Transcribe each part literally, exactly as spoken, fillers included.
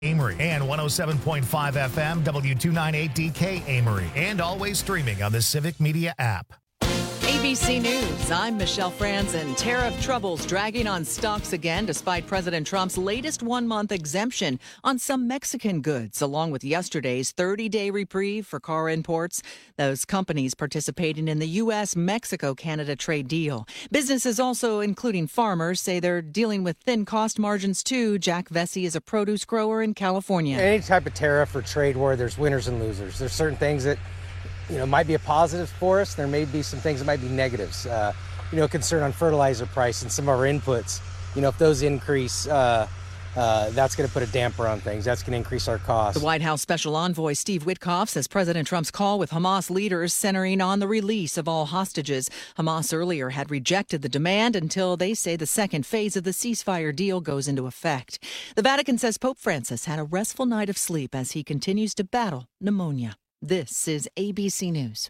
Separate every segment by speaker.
Speaker 1: Amory and one oh seven point five F M, W two ninety-eight D K Amory, and always streaming on the Civic Media app.
Speaker 2: A B C News, I'm Michelle Franzen. Tariff troubles dragging on stocks again despite President Trump's latest one-month exemption on some Mexican goods, along with yesterday's thirty-day reprieve for car imports. Those companies participating in the U S Mexico Canada trade deal. Businesses also, including farmers, say they're dealing with thin cost margins too. Jack Vesey is a produce grower in California.
Speaker 3: Any type of tariff or trade war, there's winners and losers. There's certain things that you know, might be a positive for us. There may be some things that might be negatives. Uh, you know, concern on fertilizer price and some of our inputs. You know, if those increase, uh, uh, that's going to put a damper on things. That's going to increase our costs.
Speaker 2: The White House Special Envoy Steve Witkoff says President Trump's call with Hamas leaders centering on the release of all hostages. Hamas earlier had rejected the demand until they say the second phase of the ceasefire deal goes into effect. The Vatican says Pope Francis had a restful night of sleep as he continues to battle pneumonia. This is A B C News.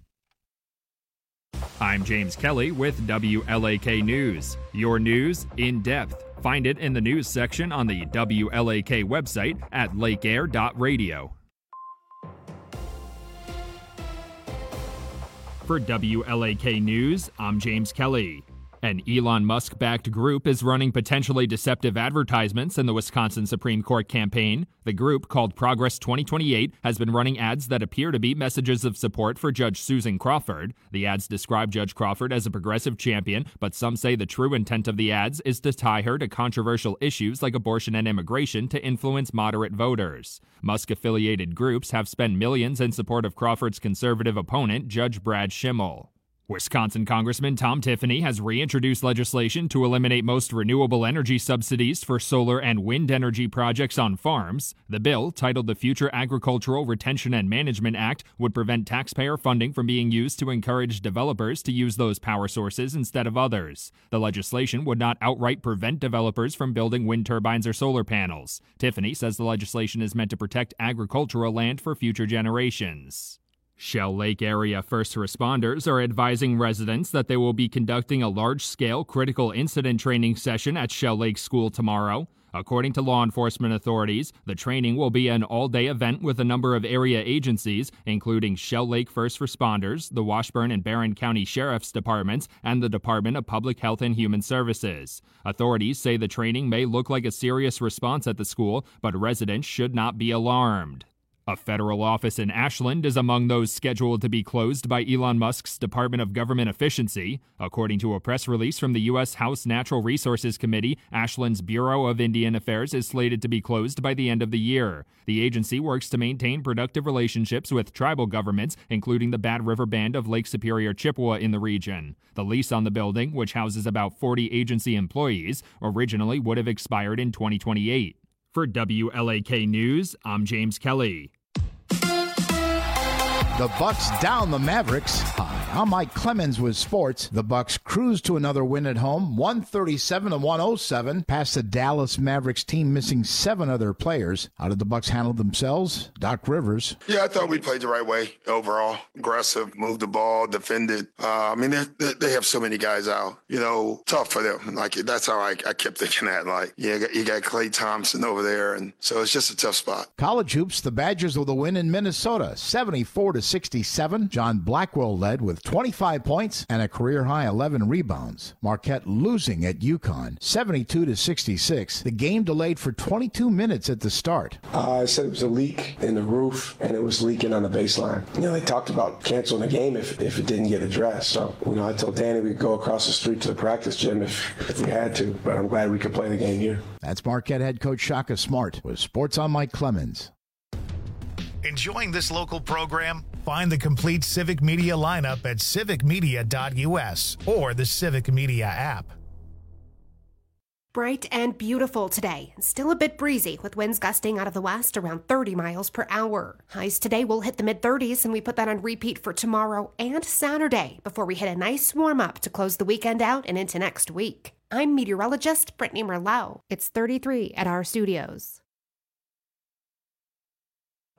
Speaker 4: I'm James Kelly with W L A K News. Your news in depth. Find it in the news section on the W L A K website at lake air dot radio. For W L A K News, I'm James Kelly. An Elon Musk-backed group is running potentially deceptive advertisements in the Wisconsin Supreme Court campaign. The group, called Progress twenty twenty-eight, has been running ads that appear to be messages of support for Judge Susan Crawford. The ads describe Judge Crawford as a progressive champion, but some say the true intent of the ads is to tie her to controversial issues like abortion and immigration to influence moderate voters. Musk-affiliated groups have spent millions in support of Crawford's conservative opponent, Judge Brad Schimmel. Wisconsin Congressman Tom Tiffany has reintroduced legislation to eliminate most renewable energy subsidies for solar and wind energy projects on farms. The bill, titled the Future Agricultural Retention and Management Act, would prevent taxpayer funding from being used to encourage developers to use those power sources instead of others. The legislation would not outright prevent developers from building wind turbines or solar panels. Tiffany says the legislation is meant to protect agricultural land for future generations. Shell Lake area first responders are advising residents that they will be conducting a large-scale critical incident training session at Shell Lake School tomorrow. According to law enforcement authorities, the training will be an all-day event with a number of area agencies, including Shell Lake First Responders, the Washburn and Barron County Sheriff's Departments, and the Department of Public Health and Human Services. Authorities say the training may look like a serious response at the school, but residents should not be alarmed. A federal office in Ashland is among those scheduled to be closed by Elon Musk's Department of Government Efficiency. According to a press release from the U S House Natural Resources Committee, Ashland's Bureau of Indian Affairs is slated to be closed by the end of the year. The agency works to maintain productive relationships with tribal governments, including the Bad River Band of Lake Superior Chippewa in the region. The lease on the building, which houses about forty agency employees, originally would have expired in twenty twenty-eight. For W L A K News, I'm James Kelly.
Speaker 5: The Bucks down the Mavericks. Hi, I'm Mike Clemens with sports. The Bucks cruise to another win at home, one thirty-seven to one oh seven, past the Dallas Mavericks team missing seven other players. How did the Bucks handle themselves? Doc Rivers.
Speaker 6: Yeah, I thought we played the right way overall. Aggressive, moved the ball, defended. Uh, I mean, they, they have so many guys out. You know, tough for them. Like, that's how I, I kept thinking that. Like, yeah, you got, you got Klay Thompson over there, and so it's just a tough spot.
Speaker 5: College hoops, the Badgers with a win in Minnesota, seventy-four to sixty-seven. John Blackwell led with twenty-five points and a career-high eleven rebounds. Marquette losing at UConn, seventy-two to sixty-six. The game delayed for twenty-two minutes at the start.
Speaker 7: Uh, I said it was a leak in the roof, and it was leaking on the baseline. You know, they talked about canceling the game if, if it didn't get addressed. So, you know, I told Danny we'd go across the street to the practice gym if, if we had to, but I'm glad we could play the game here.
Speaker 5: That's Marquette head coach Shaka Smart with Sports on Mike Clemens.
Speaker 1: Enjoying this local program? Find the complete Civic Media lineup at civic media dot u s or the Civic Media app.
Speaker 8: Bright and beautiful today. Still a bit breezy with winds gusting out of the west around thirty miles per hour. Highs today will hit the mid thirties, and we put that on repeat for tomorrow and Saturday before we hit a nice warm up to close the weekend out and into next week. I'm meteorologist Brittany Merlot. It's thirty-three at our studios.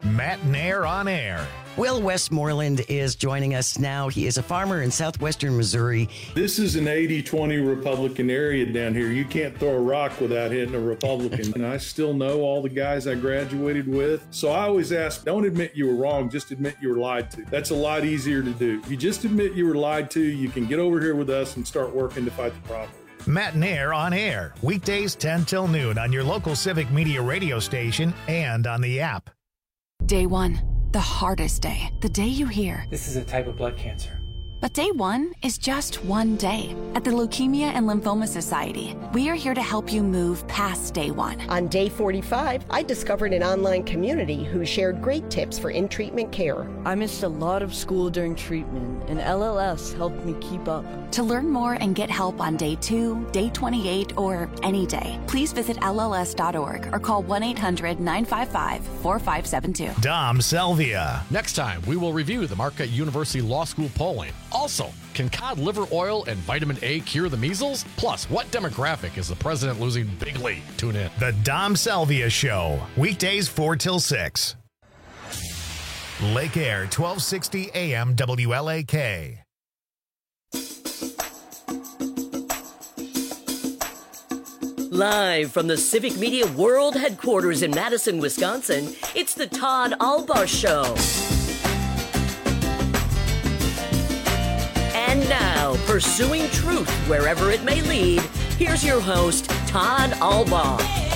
Speaker 1: Matt Nair on air.
Speaker 9: Will Westmoreland is joining us now. He is a farmer in southwestern Missouri.
Speaker 10: This is an eighty twenty Republican area down here. You can't throw a rock without hitting a Republican. And I still know all the guys I graduated with. So I always ask, don't admit you were wrong, just admit you were lied to. That's a lot easier to do. If you just admit you were lied to, you can get over here with us and start working to fight the problem.
Speaker 1: Matt Nair on air, weekdays ten till noon on your local Civic Media radio station and on the app.
Speaker 11: Day one, the hardest day, the day you hear,
Speaker 12: this is a type of blood cancer.
Speaker 11: But day one is just one day. At the Leukemia and Lymphoma Society, we are here to help you move past day one.
Speaker 13: On day forty-five, I discovered an online community who shared great tips for in-treatment care.
Speaker 14: I missed a lot of school during treatment, and L L S helped me keep up.
Speaker 11: To learn more and get help on day two, day twenty-eight, or any day, please visit L L S dot org or call one eight hundred nine five five four five seven two.
Speaker 1: Dom Selvia.
Speaker 15: Next time, we will review the Marquette University Law School polling. Also, can cod liver oil and vitamin A cure the measles? Plus, what demographic is the president losing bigly? Tune in.
Speaker 1: The Dom Selvia Show, weekdays four till six. Lake Air, twelve sixty A M W L A K.
Speaker 16: Live from the Civic Media World Headquarters in Madison, Wisconsin, it's the Todd Albaugh Show. And now, pursuing truth wherever it may lead, here's your host, Todd Albaugh.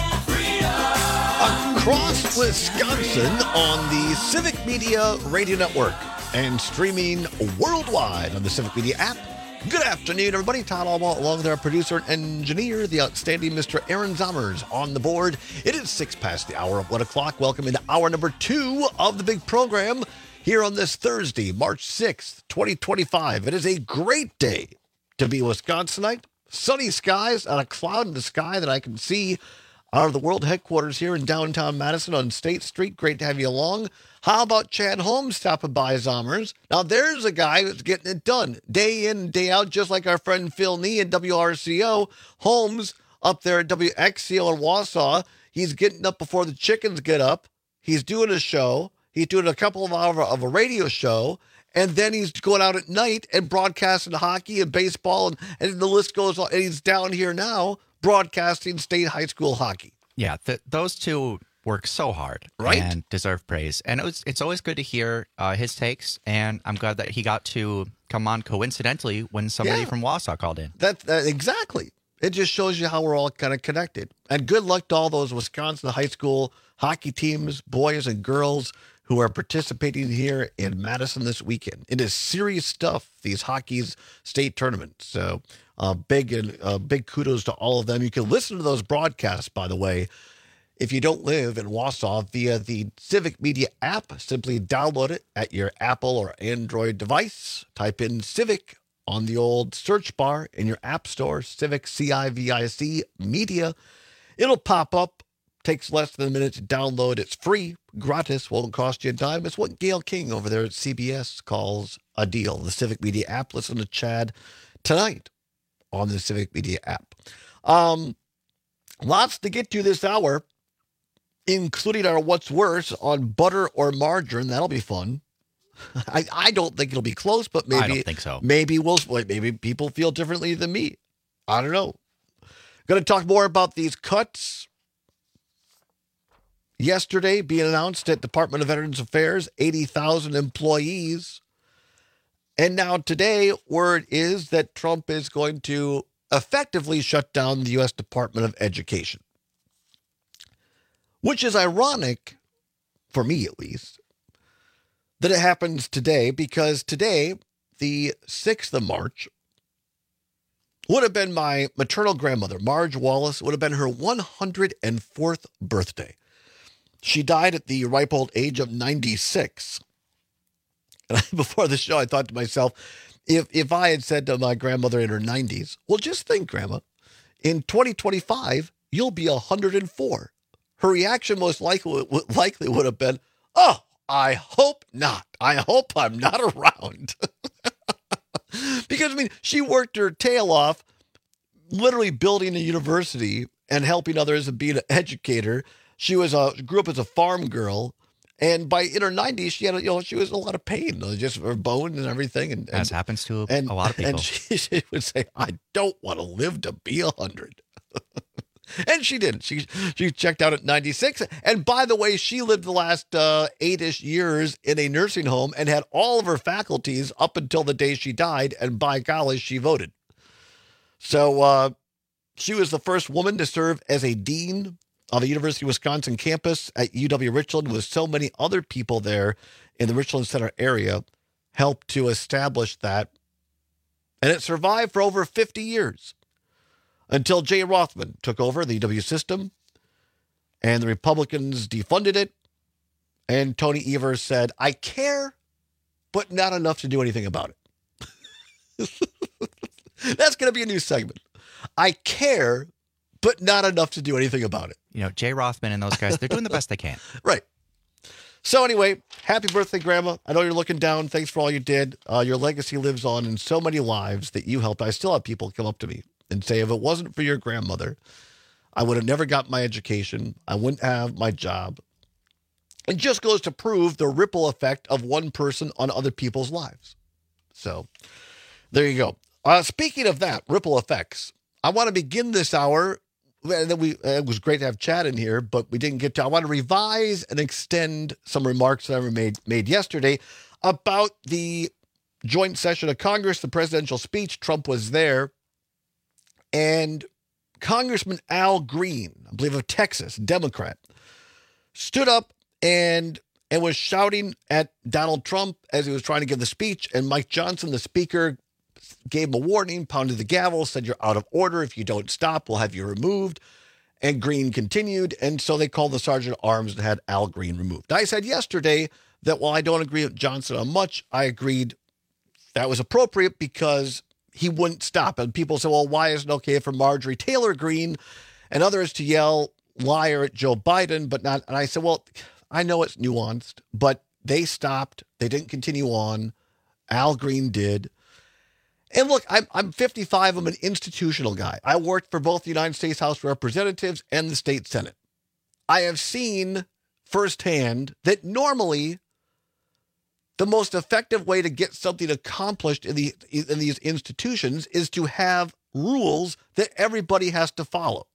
Speaker 17: Across Wisconsin on the Civic Media Radio Network and streaming worldwide on the Civic Media app. Good afternoon, everybody. Todd Albaugh, along with our producer and engineer, the outstanding Mister Aaron Zommers, on the board. It is six past the hour of one o'clock. Welcome into hour number two of the big program here on this Thursday, March sixth, twenty twenty-five. It is a great day to be a Wisconsinite. Sunny skies and a cloud in the sky that I can see out of the world headquarters here in downtown Madison on State Street. Great to have you along. How about Chad Holmes stopping by, Zommers? Now, there's a guy who's getting it done day in, day out, just like our friend Phil Nee at W R C O. Holmes up there at W X C O in Wausau. He's getting up before the chickens get up. He's doing a show. He's doing a couple of hours of a radio show. And then he's going out at night and broadcasting hockey and baseball. And, and the list goes on. And he's down here now broadcasting state high school hockey.
Speaker 18: Yeah, th- those two work so hard,
Speaker 17: right,
Speaker 18: and deserve praise. And it was, it's always good to hear uh, his takes, and I'm glad that he got to come on coincidentally when somebody yeah. from Wausau called in.
Speaker 17: That, that exactly. It just shows you how we're all kind of connected. And good luck to all those Wisconsin high school hockey teams, boys and girls, who are participating here in Madison this weekend. It is serious stuff, these hockey's state tournaments. So uh, big and uh, big kudos to all of them. You can listen to those broadcasts, by the way, if you don't live in Wausau, via the Civic Media app. Simply download it at your Apple or Android device. Type in Civic on the old search bar in your app store, Civic, C I V I C, Media. It'll pop up. Takes less than a minute to download. It's free, gratis, won't cost you a dime. It's what Gail King over there at C B S calls a deal. The Civic Media app. Listen to Chad tonight on the Civic Media app. Um, lots to get to this hour, including our What's Worse on butter or margarine. That'll be fun. I, I don't think it'll be close, but maybe
Speaker 18: I don't think so.
Speaker 17: Maybe we'll maybe people feel differently than me. I don't know. Going to talk more about these cuts. Yesterday, being announced at Department of Veterans Affairs, eighty thousand employees. And now today, word is that Trump is going to effectively shut down the U S Department of Education. Which is ironic, for me at least, that it happens today, because today, the sixth of March, would have been my maternal grandmother, Marge Wallace, would have been her one hundred fourth birthday. She died at the ripe old age of ninety-six. And before the show, I thought to myself, if if I had said to my grandmother in her nineties, well, just think, Grandma, in twenty twenty-five, you'll be one hundred four. Her reaction most likely, likely would have been, oh, I hope not. I hope I'm not around. Because, I mean, she worked her tail off, literally building a university and helping others and being an educator. She was a grew up as a farm girl, And by in her nineties, she had, you know, she was in a lot of pain, just her bones and everything. And, and
Speaker 18: as happens to
Speaker 17: and,
Speaker 18: a lot of people.
Speaker 17: And she, she would say, "I don't want to live to be a hundred." And she did. She she checked out at ninety-six. And by the way, she lived the last uh, eight-ish years in a nursing home and had all of her faculties up until the day she died. And by golly, she voted. So uh, she was the first woman to serve as a dean of the University of Wisconsin campus at U W Richland, with so many other people there in the Richland Center area, helped to establish that. And it survived for over fifty years until Jay Rothman took over the U W system and the Republicans defunded it. And Tony Evers said, "I care, but not enough to do anything about it." That's going to be a new segment. I care, but not enough to do anything about it.
Speaker 18: You know, Jay Rothman and those guys, they're doing the best they can.
Speaker 17: Right. So anyway, happy birthday, Grandma. I know you're looking down. Thanks for all you did. Uh, your legacy lives on in so many lives that you helped. I still have people come up to me and say, if it wasn't for your grandmother, I would have never got my education. I wouldn't have my job. It just goes to prove the ripple effect of one person on other people's lives. So there you go. Uh, speaking of that, ripple effects, I want to begin this hour. And then we, it was great to have Chad in here, but we didn't get to, I want to revise and extend some remarks that I made, made yesterday about the joint session of Congress, the presidential speech. Trump was there. And Congressman Al Green, I believe of Texas, Democrat, stood up and and was shouting at Donald Trump as he was trying to give the speech. And Mike Johnson, the speaker, gave him a warning, pounded the gavel, said, "You're out of order. If you don't stop, we'll have you removed." And Green continued. And so they called the sergeant at arms and had Al Green removed. I said yesterday that while I don't agree with Johnson on much, I agreed that was appropriate because he wouldn't stop. And people say, well, why isn't it okay for Marjorie Taylor Greene and others to yell liar at Joe Biden, but not? And I said, well, I know it's nuanced, but they stopped. They didn't continue on. Al Green did. And look, I'm, I'm fifty-five. I'm an institutional guy. I worked for both the United States House of Representatives and the state Senate. I have seen firsthand that normally the most effective way to get something accomplished in the in these institutions is to have rules that everybody has to follow.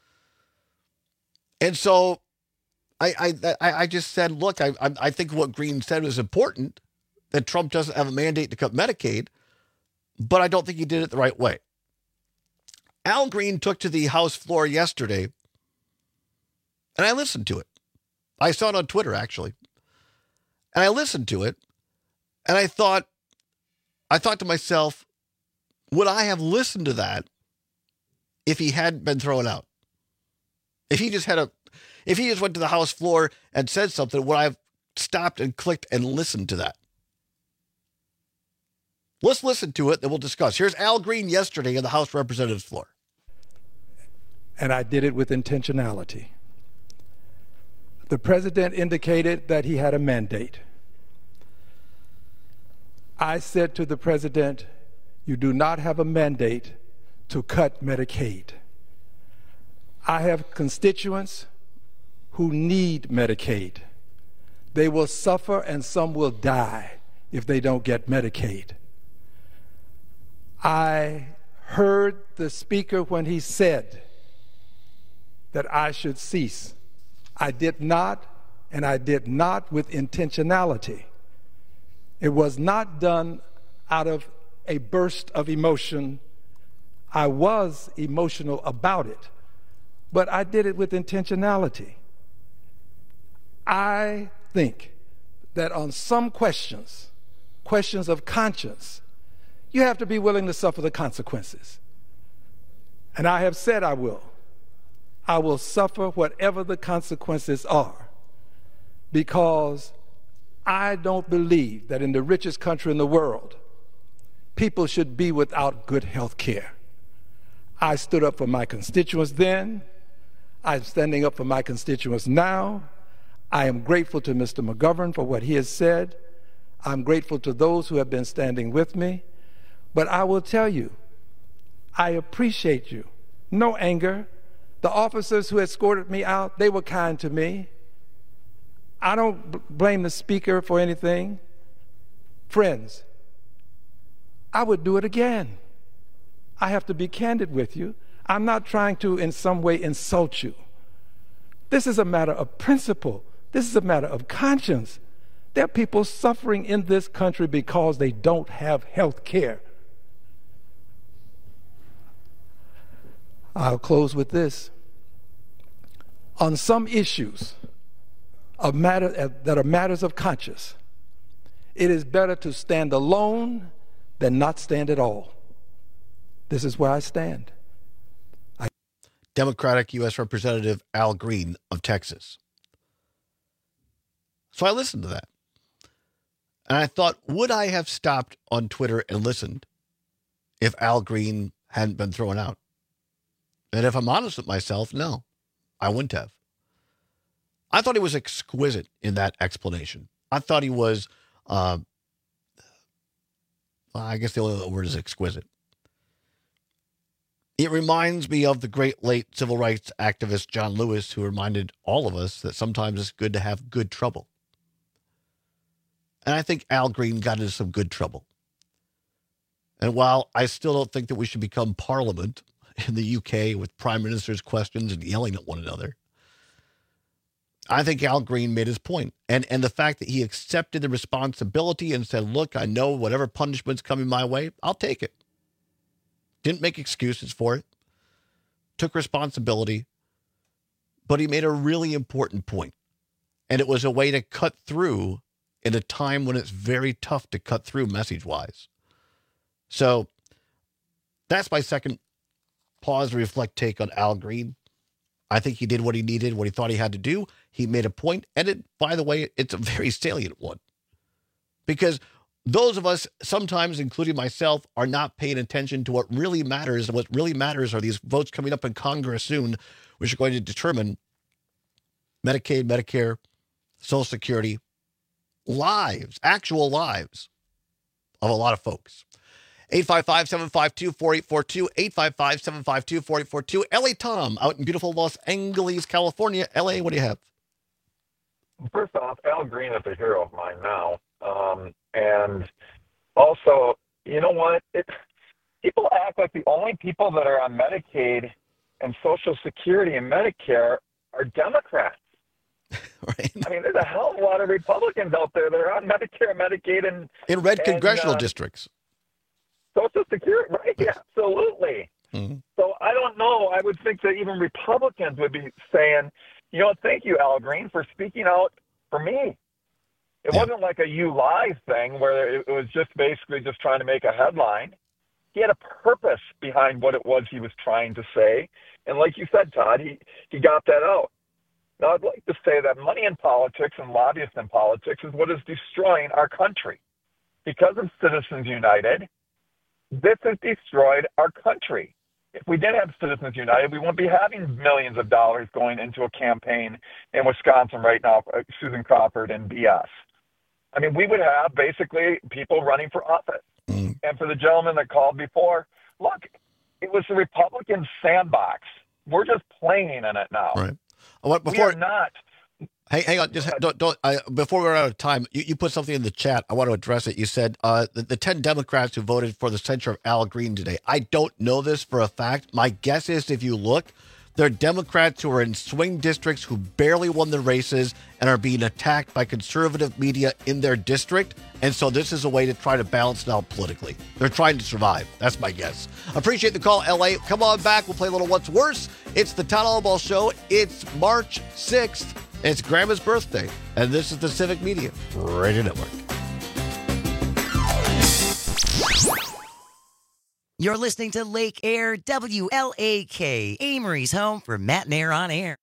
Speaker 17: And so I I I just said, look, I I think what Green said was important, that Trump doesn't have a mandate to cut Medicaid, but I don't think he did it the right way. Al Green took to the House floor yesterday, and I listened to it. I saw it on Twitter, actually. And I listened to it, and I thought, I thought to myself, would I have listened to that if he hadn't been thrown out? If he just had a, if he just went to the House floor and said something, would I have stopped and clicked and listened to that? Let's listen to it, then we'll discuss. Here's Al Green yesterday on the House Representatives floor.
Speaker 12: And I did it with intentionality. The president indicated that he had a mandate. I said to the president, you do not have a mandate to cut Medicaid. I have constituents who need Medicaid. They will suffer and some will die if they don't get Medicaid. I heard the speaker when he said that I should cease. I did not, and I did not with intentionality. It was not done out of a burst of emotion. I was emotional about it, but I did it with intentionality. I think that on some questions, questions of conscience, you have to be willing to suffer the consequences. And I have said I will. I will suffer whatever the consequences are, because I don't believe that in the richest country in the world, people should be without good health care. I stood up for my constituents then. I'm standing up for my constituents now. I am grateful to Mister McGovern for what he has said. I'm grateful to those who have been standing with me. But I will tell you, I appreciate you. No anger. The officers who escorted me out, they were kind to me. I don't b- blame the speaker for anything. Friends, I would do it again. I have to be candid with you. I'm not trying to in some way insult you. This is a matter of principle. This is a matter of conscience. There are people suffering in this country because they don't have health care. I'll close with this. On some issues of matter, that are matters of conscience, it is better to stand alone than not stand at all. This is where I stand. I-
Speaker 17: Democratic U S Representative Al Green of Texas. So I listened to that. And I thought, would I have stopped on Twitter and listened if Al Green hadn't been thrown out? And if I'm honest with myself, no, I wouldn't have. I thought he was exquisite in that explanation. I thought he was, uh, well, I guess the only word is exquisite. It reminds me of the great late civil rights activist John Lewis, who reminded all of us that sometimes it's good to have good trouble. And I think Al Green got into some good trouble. And while I still don't think that we should become Parliament in the U K with prime ministers' questions and yelling at one another, I think Al Green made his point. And and the fact that he accepted the responsibility and said, look, I know whatever punishment's coming my way, I'll take it. Didn't make excuses for it. Took responsibility. But he made a really important point. And it was a way to cut through in a time when it's very tough to cut through message-wise. So that's my second pause, reflect take on Al Green. I think he did what he needed, what he thought he had to do. He made a point, and it, by the way, it's a very salient one. Because those of us, sometimes including myself, are not paying attention to what really matters. And what really matters are these votes coming up in Congress soon, which are going to determine Medicaid, Medicare, Social Security, lives, actual lives of a lot of folks. eight five five, seven five two, four eight four two, eight five five, seven five two, four eight four two. L A Tom out in beautiful Los Angeles, California. L A, what do you have?
Speaker 19: First off, Al Green is a hero of mine now. Um, and also, you know what? It, people act like the only people that are on Medicaid and Social Security and Medicare are Democrats.
Speaker 17: Right.
Speaker 19: I mean, there's a hell of a lot of Republicans out there that are on Medicare, Medicaid, and
Speaker 17: in red
Speaker 19: and,
Speaker 17: congressional
Speaker 19: uh,
Speaker 17: districts.
Speaker 19: Social Security, right? Yeah, absolutely.
Speaker 17: Mm-hmm.
Speaker 19: So I don't know. I would think that even Republicans would be saying, you know, thank you, Al Green, for speaking out for me. It
Speaker 17: yeah.
Speaker 19: wasn't like a you lie thing where it was just basically just trying to make a headline. He had a purpose behind what it was he was trying to say. And like you said, Todd, he, he got that out. Now, I'd like to say that money in politics and lobbyists in politics is what is destroying our country. Because of Citizens United, this has destroyed our country. If we didn't have Citizens United, we wouldn't be having millions of dollars going into a campaign in Wisconsin right now, Susan Crawford and B S. I mean, we would have basically people running for office.
Speaker 17: Mm.
Speaker 19: And for the gentleman that called before, look, it was the Republican sandbox. We're just playing in it now.
Speaker 17: Right. What, before,
Speaker 19: we are not.
Speaker 17: Hey, hang on. Just don't. don't I, before we're out of time, you, you put something in the chat. I want to address it. You said uh, the, the ten Democrats who voted for the censure of Al Green today. I don't know this for a fact. My guess is if you look, they're Democrats who are in swing districts who barely won the races and are being attacked by conservative media in their district. And so this is a way to try to balance it out politically. They're trying to survive. That's my guess. Appreciate the call, L A. Come on back. We'll play a little What's Worse. It's the Todd Albaugh Show. It's March sixth. It's Grandma's birthday. And this is the Civic Media Radio Network.
Speaker 9: You're listening to Lake Air, W L A K, Amory's home for Matt and Air on Air.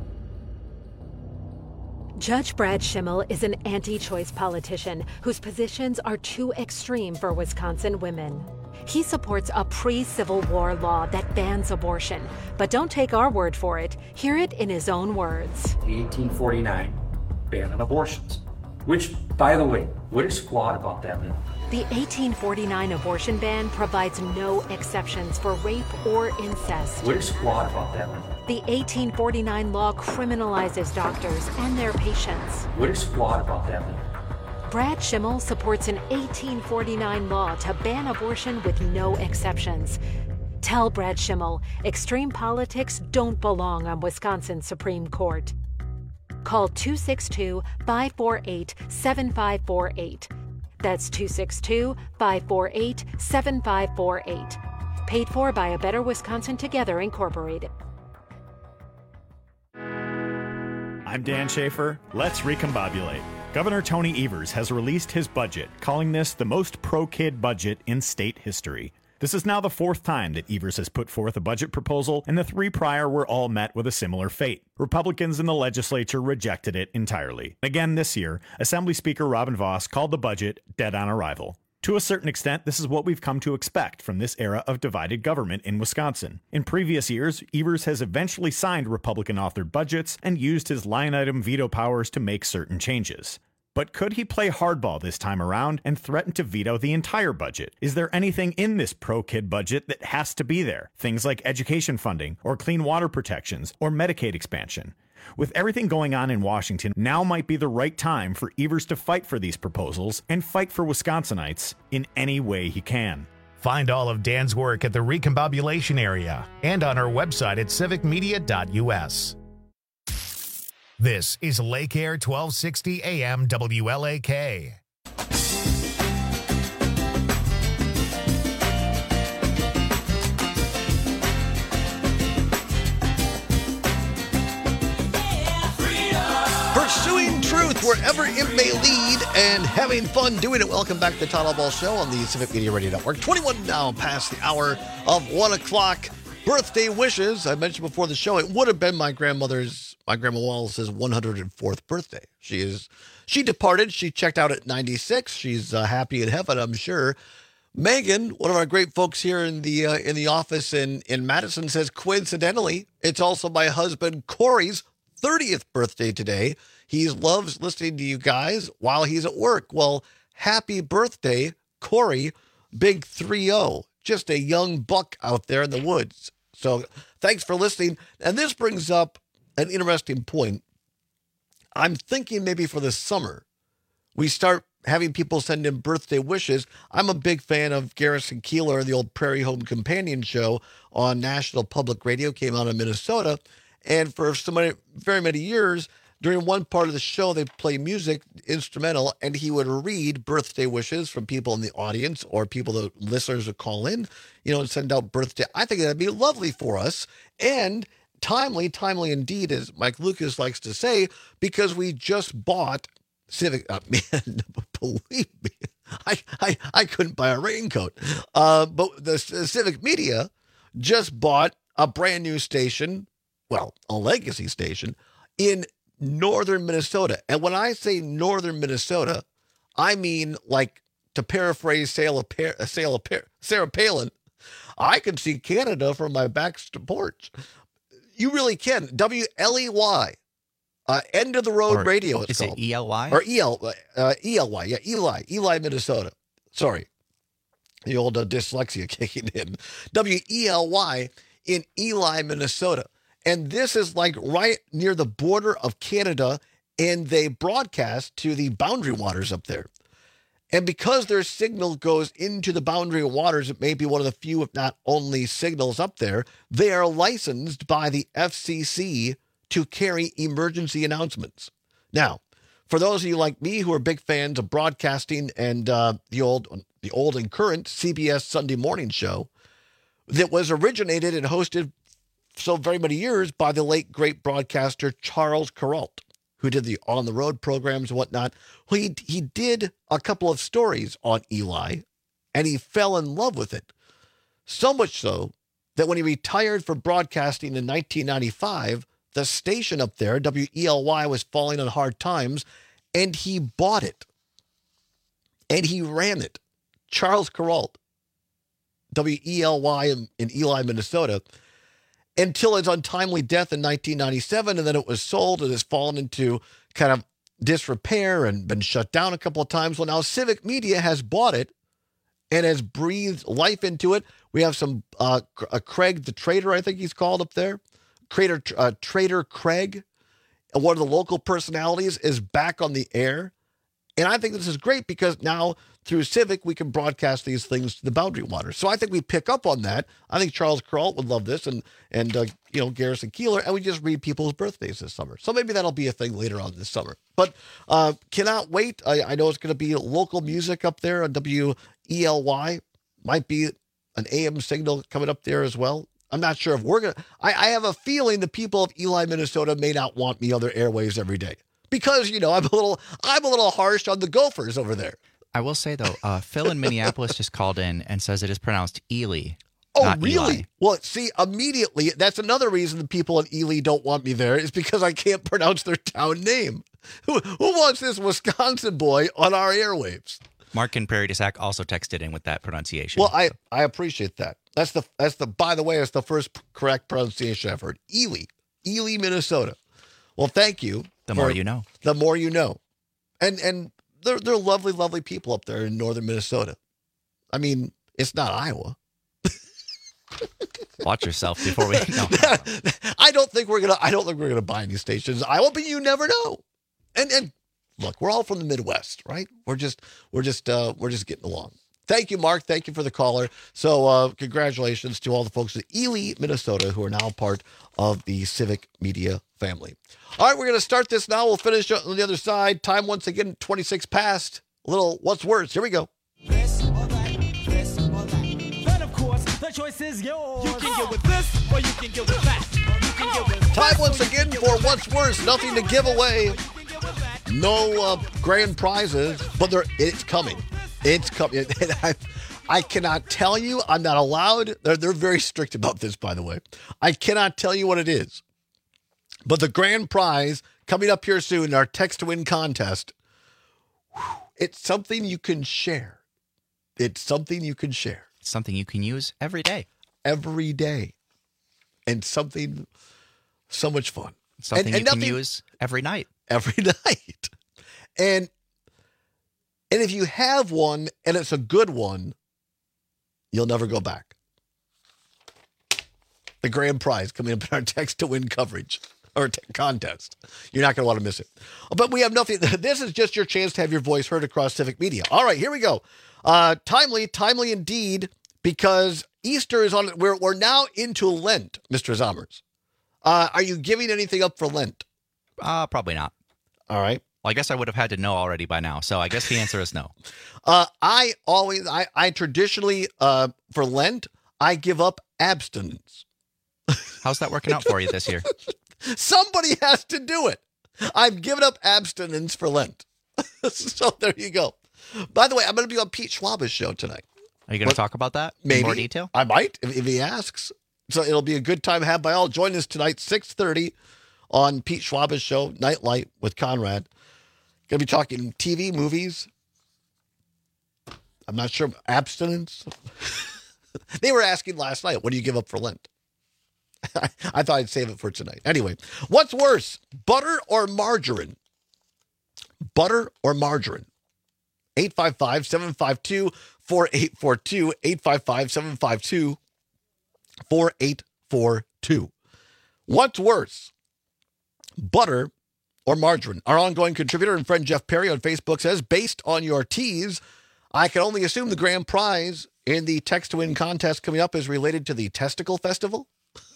Speaker 20: Judge Brad Schimmel is an anti-choice politician whose positions are too extreme for Wisconsin women. He supports a pre-Civil War law that bans abortion. But don't take our word for it. Hear it in his own words.
Speaker 21: The eighteen forty-nine ban on abortions, which, by the way, what is flawed about that bill?
Speaker 20: The eighteen forty-nine abortion ban provides no exceptions for rape or incest.
Speaker 21: What is flawed about that?
Speaker 20: The eighteen forty-nine law criminalizes doctors and their patients.
Speaker 21: What is flawed about that?
Speaker 20: Brad Schimmel supports an eighteen forty-nine law to ban abortion with no exceptions. Tell Brad Schimmel extreme politics don't belong on Wisconsin's Supreme Court. Call two six two, five four eight, seven five four eight. That's two six two, five four eight, seven five four eight. Paid for by A Better Wisconsin Together, Incorporated.
Speaker 22: I'm Dan Schaefer. Let's recombobulate. Governor Tony Evers has released his budget, calling this the most pro-kid budget in state history. This is now the fourth time that Evers has put forth a budget proposal, and the three prior were all met with a similar fate. Republicans in the legislature rejected it entirely. Again this year, Assembly Speaker Robin Vos called the budget dead on arrival. To a certain extent, this is what we've come to expect from this era of divided government in Wisconsin. In previous years, Evers has eventually signed Republican-authored budgets and used his line-item veto powers to make certain changes. But could he play hardball this time around and threaten to veto the entire budget? Is there anything in this pro-kid budget that has to be there? Things like education funding, or clean water protections, or Medicaid expansion. With everything going on in Washington, now might be the right time for Evers to fight for these proposals and fight for Wisconsinites in any way he can.
Speaker 1: Find all of Dan's work at the Recombobulation area and on our website at civic media dot u s. This is Lake Air twelve sixty A M W L A K.
Speaker 17: Pursuing truth wherever it may lead and having fun doing it. Welcome back to the Todd Ball Show on the Civic Media Radio Network. twenty-one now past the hour of one o'clock. Birthday wishes. I mentioned before the show, it would have been my grandmother's, my grandma Wallace's one hundred fourth birthday. She is, she departed. She checked out at ninety-six. She's uh, happy in heaven, I'm sure. Megan, one of our great folks here in the uh, in the office in, in Madison, says, coincidentally, it's also my husband Corey's thirtieth birthday today. He loves listening to you guys while he's at work. Well, happy birthday, Corey, big three oh. Just a young buck out there in the woods. So thanks for listening. And this brings up an interesting point. I'm thinking maybe for the summer, we start having people send in birthday wishes. I'm a big fan of Garrison Keillor and the old Prairie Home Companion show on National Public Radio, came out in Minnesota. And for so many, very many years, during one part of the show, they play music, instrumental, and he would read birthday wishes from people in the audience or people, the listeners would call in, you know, and send out birthday. I think that'd be lovely for us and timely, timely indeed, as Mike Lucas likes to say, because we just bought Civic. Uh, man, believe me, I, I, I couldn't buy a raincoat. Uh, but the, the Civic Media just bought a brand new station, well, a legacy station in northern Minnesota. And when I say northern Minnesota, I mean, like, to paraphrase Sarah, Sarah Palin, I can see Canada from my back porch. You really can. W L E Y, uh, end of the road
Speaker 18: or,
Speaker 17: radio. It's
Speaker 18: is
Speaker 17: called.
Speaker 18: it E L Y?
Speaker 17: Or E L, uh, E L Y, yeah, Eli, Eli, Minnesota. Sorry, the old uh, dyslexia kicking in. W E L Y in Eli, Minnesota. And this is like right near the border of Canada, and they broadcast to the boundary waters up there. And because their signal goes into the boundary waters, it may be one of the few, if not only, signals up there, they are licensed by the F C C to carry emergency announcements. Now, for those of you like me who are big fans of broadcasting and uh, the old, the old and current C B S Sunday morning show that was originated and hosted so very many years by the late great broadcaster Charles Kuralt, who did the On the Road programs and whatnot. Well, he, he did a couple of stories on Eli, and he fell in love with it. So much so that when he retired from broadcasting in nineteen ninety-five, the station up there, W E L Y, was falling on hard times, and he bought it. And he ran it. Charles Kuralt, W E L Y in, in Eli, Minnesota, until his untimely death in nineteen ninety-seven, and then it was sold and has fallen into kind of disrepair and been shut down a couple of times. Well, now Civic Media has bought it and has breathed life into it. We have some uh, uh, Craig the Trader, I think he's called up there. Trader, uh, Trader Craig, one of the local personalities, is back on the air. And I think this is great because now through Civic, we can broadcast these things to the Boundary Waters. So I think we pick up on that. I think Charles Kuralt would love this, and, and uh, you know, Garrison Keeler, and we just read people's birthdays this summer. So maybe that'll be a thing later on this summer. But uh, cannot wait. I, I know it's going to be local music up there on W E L Y. Might be an A M signal coming up there as well. I'm not sure if we're going to... I have a feeling the people of Ely, Minnesota may not want me on their airwaves every day. Because, you know, I'm a little I'm a little harsh on the Gophers over there.
Speaker 18: I will say, though, uh, Phil in Minneapolis just called in and says it is pronounced Ely.
Speaker 17: Oh,
Speaker 18: not
Speaker 17: really?
Speaker 18: Eli.
Speaker 17: Well, see, immediately, that's another reason the people in Ely don't want me there is because I can't pronounce their town name. Who, who wants this Wisconsin boy on our airwaves?
Speaker 18: Mark and Prairie du Sac also texted in with that pronunciation.
Speaker 17: Well, I, I appreciate that. That's the, that's the, by the way, it's the first correct pronunciation I've heard. Ely. Ely, Minnesota. Well, thank you.
Speaker 18: The more you know.
Speaker 17: The more you know. And and they're, they're lovely, lovely people up there in northern Minnesota. I mean, it's not Iowa.
Speaker 18: Watch yourself before we no.
Speaker 17: I don't think we're gonna I don't think we're gonna buy any stations in Iowa, but you never know. And and look, we're all from the Midwest, right? We're just we're just uh, we're just getting along. Thank you, Mark. Thank you for the caller. So uh, congratulations to all the folks at Ely, Minnesota, who are now part of the Civic Media family. All right, we're going to start this now. We'll finish on the other side. Time once again, twenty-six past. A little what's words. Here we go.
Speaker 2: This or that, this or that. Then, of course, the choice is yours. You can get with this or you can get with that. You can get with
Speaker 17: Time once again for what's worse. Nothing to give away. No uh, grand prizes, but there, it's coming. It's coming. I, I cannot tell you. I'm not allowed. They're, they're very strict about this, by the way. I cannot tell you what it is. But the grand prize coming up here soon, our text to win contest, it's something you can share. It's something you can share.
Speaker 18: It's something you can use every day.
Speaker 17: Every day. And something so much fun.
Speaker 18: Something
Speaker 17: and, and
Speaker 18: you can
Speaker 17: nothing,
Speaker 18: use every night.
Speaker 17: Every night. And and if you have one and it's a good one, you'll never go back. The grand prize coming up in our text to win coverage or t- contest. You're not going to want to miss it. But we have nothing. This is just your chance to have your voice heard across Civic Media. All right, here we go. Uh, timely, timely indeed, because Easter is on. We're, we're now into Lent, Mister Zommers. Uh, are you giving anything up for Lent?
Speaker 18: Uh, probably not.
Speaker 17: All right.
Speaker 18: Well, I guess I would have had to know already by now. So I guess the answer is no.
Speaker 17: uh, I always, I, I traditionally, uh, for Lent, I give up abstinence.
Speaker 18: How's that working out for you this year?
Speaker 17: Somebody has to do it. I've given up abstinence for Lent. So there you go. By the way, I'm going to be on Pete Schwaba's show tonight.
Speaker 18: Are you going to talk about that
Speaker 17: maybe,
Speaker 18: in more detail?
Speaker 17: I might, if, if he asks. So it'll be a good time to have by all. Join us tonight, six thirty on Pete Schwaba's show, Nightlight with Conrad. Going to be talking T V, movies. I'm not sure. Abstinence. They were asking last night, what do you give up for Lent? I, I thought I'd save it for tonight. Anyway, what's worse, butter or margarine? Butter or margarine? eight five five, seven five two, four eight four two, eight five five, seven five two, four eight four two. What's worse, butter or margarine? Our ongoing contributor and friend Jeff Perry on Facebook says, based on your tease, I can only assume the grand prize in the text to win contest coming up is related to the Testicle Festival.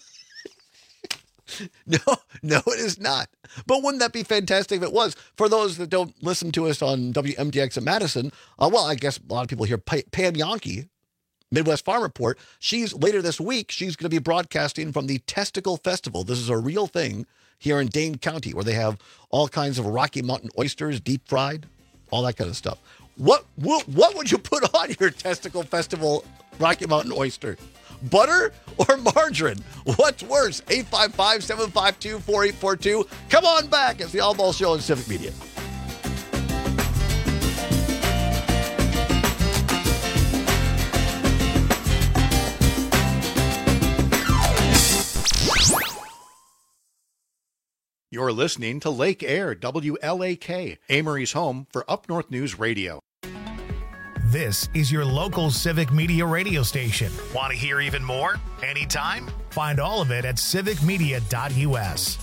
Speaker 17: No, no, it is not. But wouldn't that be fantastic if it was? For those that don't listen to us on W M D X at Madison, uh, well, I guess a lot of people hear pa- Pam Yonke, Midwest Farm Report. She's later this week, she's going to be broadcasting from the Testicle Festival. This is a real thing here in Dane County where they have all kinds of Rocky Mountain oysters, deep fried, all that kind of stuff. What, what, what would you put on your Testicle Festival Rocky Mountain oyster? Butter or margarine? What's worse? eight five five, seven five two, four eight four two. Come on back. It's the All Ball Show on Civic Media.
Speaker 22: You're listening to Lake Air, W L A K, Amory's home for Up North News Radio.
Speaker 1: This is your local Civic Media radio station. Want to hear even more? Anytime? Find all of it at civic media dot u s.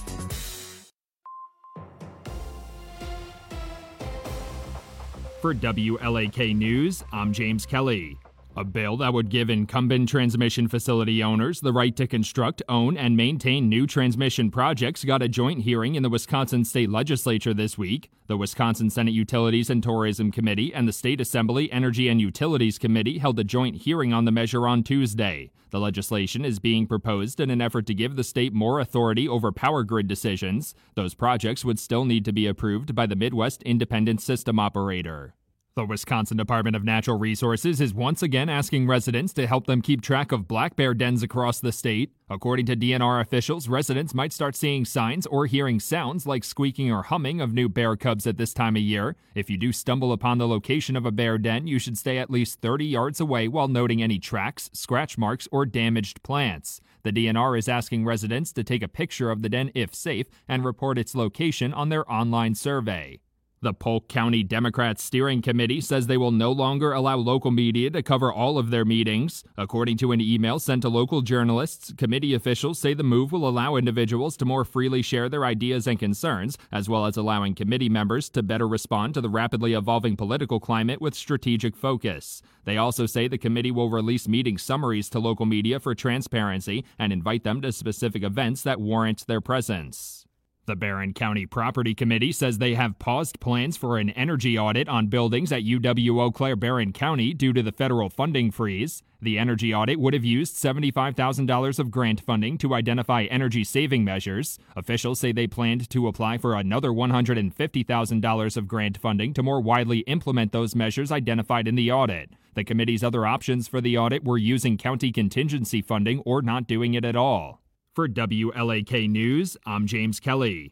Speaker 3: For W L A K News, I'm James Kelly. A bill that would give incumbent transmission facility owners the right to construct, own, and maintain new transmission projects got a joint hearing in the Wisconsin State Legislature this week. The Wisconsin Senate Utilities and Tourism Committee and the State Assembly Energy and Utilities Committee held a joint hearing on the measure on Tuesday. The legislation is being proposed in an effort to give the state more authority over power grid decisions. Those projects would still need to be approved by the Midwest Independent System Operator. The Wisconsin Department of Natural Resources is once again asking residents to help them keep track of black bear dens across the state. According to D N R officials, residents might start seeing signs or hearing sounds like squeaking or humming of new bear cubs at this time of year. If you do stumble upon the location of a bear den, you should stay at least thirty yards away while noting any tracks, scratch marks, or damaged plants. The D N R is asking residents to take a picture of the den if safe and report its location on their online survey. The Polk County Democrats Steering Committee says they will no longer allow local media to cover all of their meetings. According to an email sent to local journalists, committee officials say the move will allow individuals to more freely share their ideas and concerns, as well as allowing committee members to better respond to the rapidly evolving political climate with strategic focus. They also say the committee will release meeting summaries to local media for transparency and invite them to specific events that warrant their presence. The Barron County Property Committee says they have paused plans for an energy audit on buildings at U W Eau Claire Barron County due to the federal funding freeze. The energy audit would have used seventy-five thousand dollars of grant funding to identify energy-saving measures. Officials say they planned to apply for another one hundred fifty thousand dollars of grant funding to more widely implement those measures identified in the audit. The committee's other options for the audit were using county contingency funding or not doing it at all. For W L A K News, I'm James Kelly.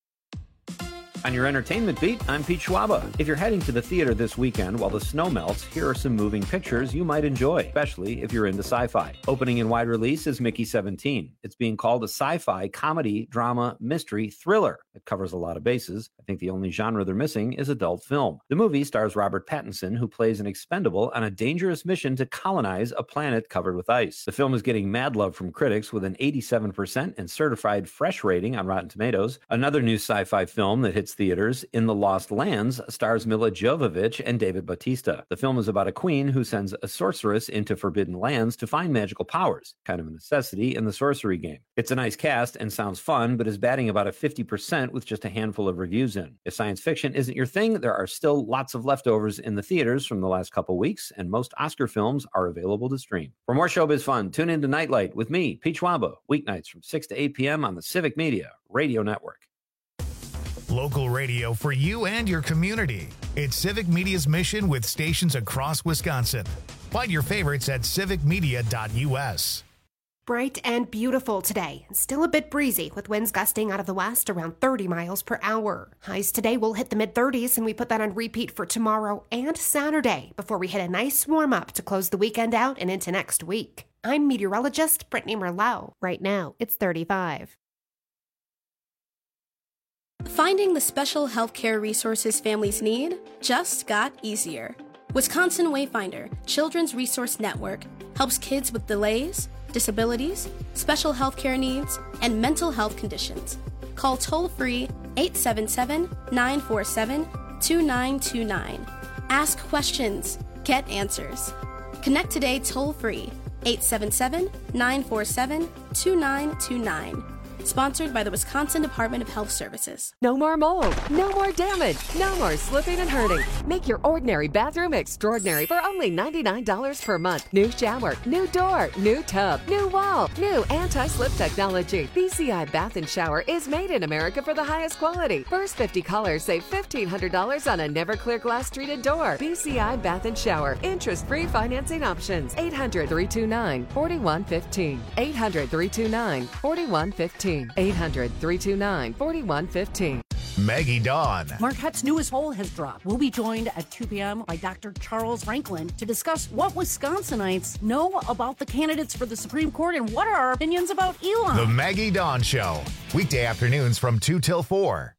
Speaker 4: On your entertainment beat, I'm Pete Schwaba. If you're heading to the theater this weekend while the snow melts, here are some moving pictures you might enjoy, especially if you're into sci-fi. Opening in wide release is Mickey seventeen. It's being called a sci-fi, comedy, drama, mystery, thriller. It covers a lot of bases. I think the only genre they're missing is adult film. The movie stars Robert Pattinson, who plays an expendable on a dangerous mission to colonize a planet covered with ice. The film is getting mad love from critics with an eighty-seven percent and certified fresh rating on Rotten Tomatoes. Another new sci-fi film that hits theaters, In the Lost Lands, stars Mila Jovovich and David Bautista. The film is about a queen who sends a sorceress into forbidden lands to find magical powers, kind of a necessity in the sorcery game. It's a nice cast and sounds fun, but is batting about a fifty percent with just a handful of reviews in. If science fiction isn't your thing, there are still lots of leftovers in the theaters from the last couple weeks, and most Oscar films are available to stream. For more showbiz fun, tune in to Nightlight with me, Pete Schwaba, weeknights from six to eight p.m. on the Civic Media Radio Network.
Speaker 1: Local radio for you and your community. It's Civic Media's mission with stations across Wisconsin. Find your favorites at civic media dot u s.
Speaker 8: Bright and beautiful today. Still a bit breezy with winds gusting out of the west around thirty miles per hour. Highs today will hit the mid thirties, and we put that on repeat for tomorrow and Saturday before we hit a nice warm up to close the weekend out and into next week. I'm meteorologist Brittany Merlot. Right now, it's thirty-five.
Speaker 23: Finding the special healthcare resources families need just got easier. Wisconsin Wayfinder Children's Resource Network helps kids with delays, disabilities, special healthcare needs, and mental health conditions. Call toll-free eight seven seven, nine four seven, two nine two nine. Ask questions, get answers. Connect today toll-free eight seven seven, nine four seven, two nine two nine. Sponsored by the Wisconsin Department of Health Services.
Speaker 24: No more mold, no more damage, no more slipping and hurting. Make your ordinary bathroom extraordinary for only ninety-nine dollars per month. New shower, new door, new tub, new wall, new anti-slip technology. B C I Bath and Shower is made in America for the highest quality. First fifty callers save fifteen hundred dollars on a never clear glass treated door. B C I Bath and Shower. Interest-free financing options. eight hundred, three two nine, four one one five. eight hundred, three two nine, four one one five. eight hundred, three two nine, four one one five.
Speaker 1: Maggie Dawn.
Speaker 25: Marquette's newest poll has dropped. We'll be joined at two p.m. by Doctor Charles Franklin to discuss what Wisconsinites know about the candidates for the Supreme Court and what are our opinions about Elon.
Speaker 1: The Maggie Dawn Show. Weekday afternoons from two till four.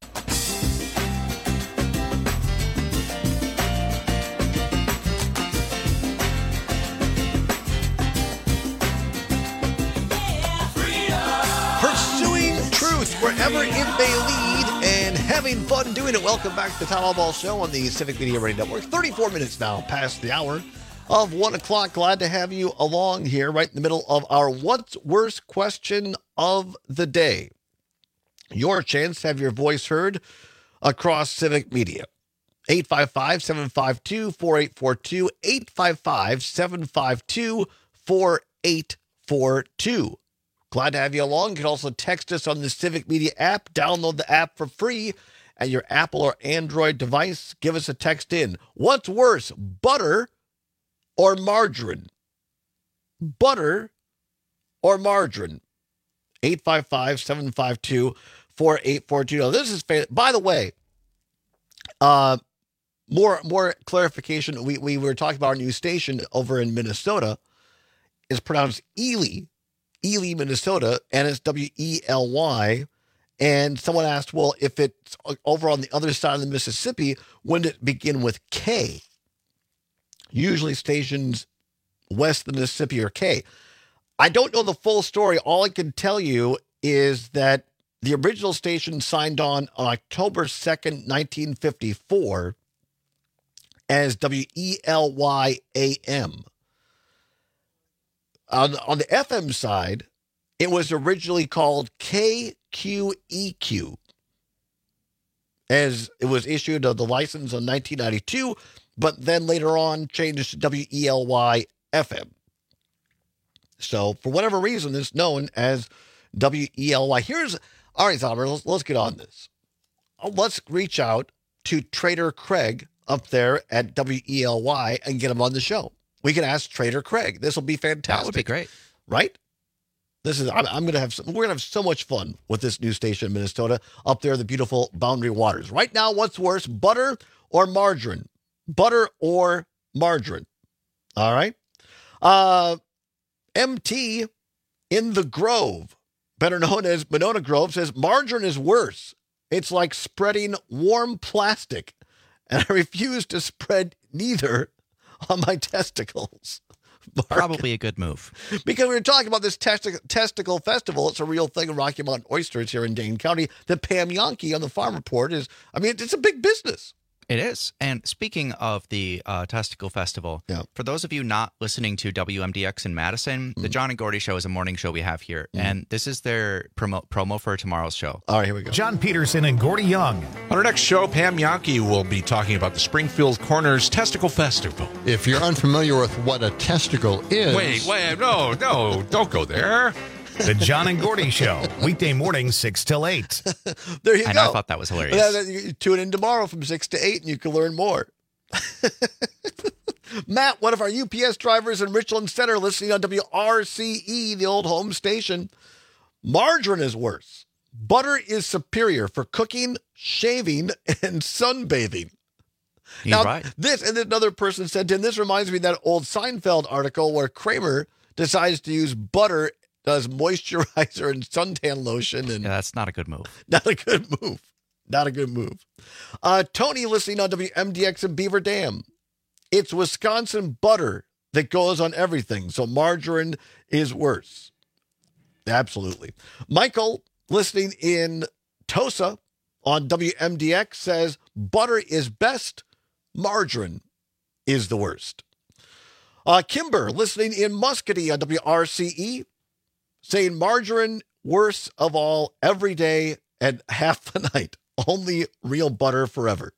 Speaker 17: wherever it may lead, and having fun doing it. Welcome back to the Town Hall Ball Show on the Civic Media Radio Network. thirty-four minutes now past the hour of one o'clock. Glad to have you along here right in the middle of our What's Worse question of the day. Your chance to have your voice heard across Civic Media. eight five five, seven five two, four eight four two, eight five five, seven five two, four eight four two. Glad to have you along. You can also text us on the Civic Media app. Download the app for free at your Apple or Android device. Give us a text in. What's worse, butter or margarine? Butter or margarine? eight five five, seven five two, four eight four two. Now, this is, by the way, uh, more more clarification. We, we were talking about our new station over in Minnesota. It's pronounced Ely. Ely, Minnesota, and it's W E L Y. And someone asked, well, if it's over on the other side of the Mississippi, wouldn't it begin with K? Usually stations west of the Mississippi are K. I don't know the full story. All I can tell you is that the original station signed on on October second, nineteen fifty-four as W E L Y A M. On, on the F M side, it was originally called K Q E Q, as it was issued of the license in nineteen ninety-two, but then later on changed to W E L Y F M. So, for whatever reason, it's known as W E L Y. Here's, all right, Zommer, let's, let's get on this. Let's reach out to Trader Craig up there at W E L Y and get him on the show. We can ask Trader Craig. This will be fantastic.
Speaker 18: That would be great.
Speaker 17: Right? This is, I'm, I'm going to have, some, we're going to have so much fun with this new station in Minnesota up there in the beautiful Boundary Waters. Right now, what's worse, butter or margarine? Butter or margarine? All right. Uh, M T in the Grove, better known as Monona Grove, says margarine is worse. It's like spreading warm plastic, and I refuse to spread neither on my testicles. Mark.
Speaker 18: Probably a good move.
Speaker 17: Because we were talking about this testi- testicle festival. It's a real thing in Rocky Mountain Oysters here in Dane County. The Pam Yankee on the Farm Report is, I mean, it's a big business.
Speaker 18: It is. And speaking of the uh, Testicle Festival,
Speaker 17: yeah.
Speaker 18: for those of you not listening to W M D X in Madison, mm-hmm. the John and Gordy Show is a morning show we have here. Mm-hmm. And this is their promo, promo for tomorrow's show.
Speaker 17: All right, here we go.
Speaker 1: John Peterson and Gordy Young.
Speaker 5: On our next show, Pam Yankee will be talking about the Springfield Corners Testicle Festival.
Speaker 6: If you're unfamiliar with what a testicle is...
Speaker 5: Wait, wait, no, no, don't go there.
Speaker 1: The John and Gordy Show, weekday mornings, six till eight.
Speaker 17: There you
Speaker 18: I
Speaker 17: go.
Speaker 18: know, I thought that was hilarious.
Speaker 17: You tune in tomorrow from six to eight and you can learn more. Matt, one of our U P S drivers in Richland Center, listening on W R C E, the old home station. Margarine is worse. Butter is superior for cooking, shaving, and sunbathing.
Speaker 18: He's
Speaker 17: now,
Speaker 18: right.
Speaker 17: This, and another person sent in, this reminds me of that old Seinfeld article where Kramer decides to use butter as moisturizer and suntan lotion. And
Speaker 18: yeah, that's not a good move.
Speaker 17: Not a good move. Not a good move. Uh, Tony listening on W M D X in Beaver Dam. It's Wisconsin butter that goes on everything, so margarine is worse. Absolutely. Michael listening in Tosa on W M D X says butter is best, margarine is the worst. Uh, Kimber listening in Muscatine on W R C E saying margarine worst of all every day and half the night. Only real butter forever.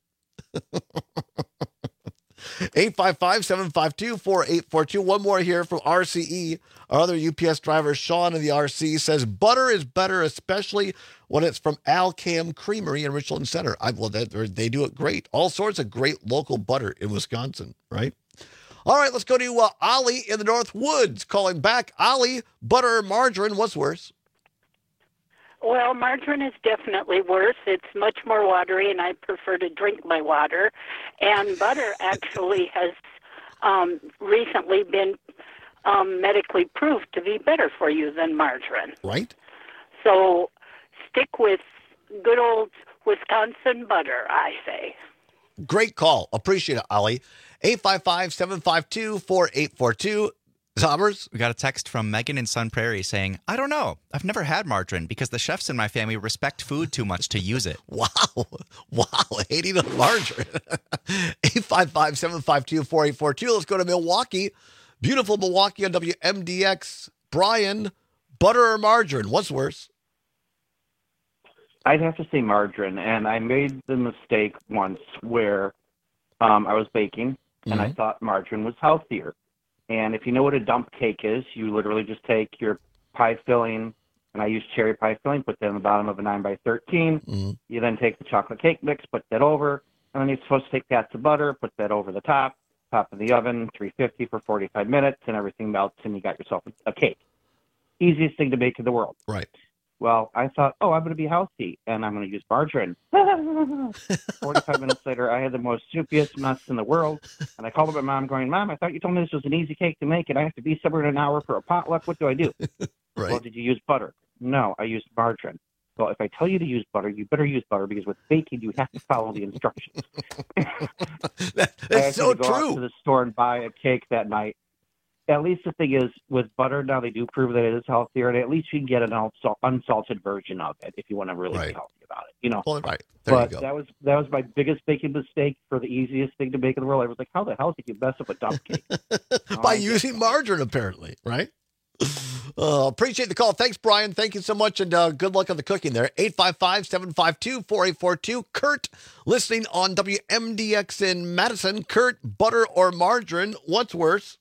Speaker 17: eight five five, seven five two, four eight four two. One more here from R C E. Our other U P S driver, Sean in the R C, says butter is better, especially when it's from Alcam Creamery in Richland Center. I well, they, they do it great. All sorts of great local butter in Wisconsin, right? All right, let's go to uh, Ollie in the North Woods calling back. Ollie, butter or margarine, what's worse?
Speaker 7: Well, margarine is definitely worse. It's much more watery, and I prefer to drink my water. And butter actually has um, recently been um, medically proved to be better for you than margarine.
Speaker 17: Right.
Speaker 7: So stick with good old Wisconsin butter, I say.
Speaker 17: Great call. Appreciate it, Ollie. eight five five, seven five two, four eight four two. Zombers?
Speaker 18: We got a text from Megan in Sun Prairie saying, I don't know. I've never had margarine because the chefs in my family respect food too much to use it.
Speaker 17: Wow. Wow. Hating on margarine. eight five five, seven five two, four eight four two. Let's go to Milwaukee. Beautiful Milwaukee on W M D X. Brian, butter or margarine? What's worse?
Speaker 10: I'd have to say margarine. And I made the mistake once where um, I was baking and
Speaker 17: Mm-hmm.
Speaker 10: I thought margarine was healthier. And if you know what a dump cake is, you literally just take your pie filling, and I use cherry pie filling, put that in the bottom of a nine by thirteen.
Speaker 17: Mm-hmm.
Speaker 10: You then take the chocolate cake mix, put that over, and then you're supposed to take pats of butter, put that over the top, pop in the oven, three fifty for forty-five minutes, and everything melts, and you got yourself a cake. Easiest thing to bake in the world.
Speaker 17: Right.
Speaker 10: Well, I thought, oh, I'm going to be healthy, and I'm going to use margarine. forty-five minutes later, I had the most soupiest mess in the world, and I called up my mom going, Mom, I thought you told me this was an easy cake to make, and I have to be somewhere in an hour for a potluck. What do I do?
Speaker 17: Right.
Speaker 10: Well, did you use butter? No, I used margarine. Well, if I tell you to use butter, you better use butter, because with baking, you have to follow the instructions.
Speaker 17: That's so
Speaker 10: I had to go
Speaker 17: true.
Speaker 10: out to the store and buy a cake that night. At least the thing is, with butter, now they do prove that it is healthier, and at least you can get an unsal- unsalted version of it if you want to really
Speaker 17: Right.
Speaker 10: be healthy about it. You know,
Speaker 17: Well, right. There
Speaker 10: but
Speaker 17: you go.
Speaker 10: that was that was my biggest baking mistake for the easiest thing to make in the world. I was like, how the hell did you mess up a dump cake?
Speaker 17: By using margarine, apparently, right? Uh, appreciate the call. Thanks, Brian. Thank you so much, and uh, good luck on the cooking there. eight five five, seven five two, four eight four two. Kurt, listening on W M D X in Madison. Kurt, butter or margarine, what's worse?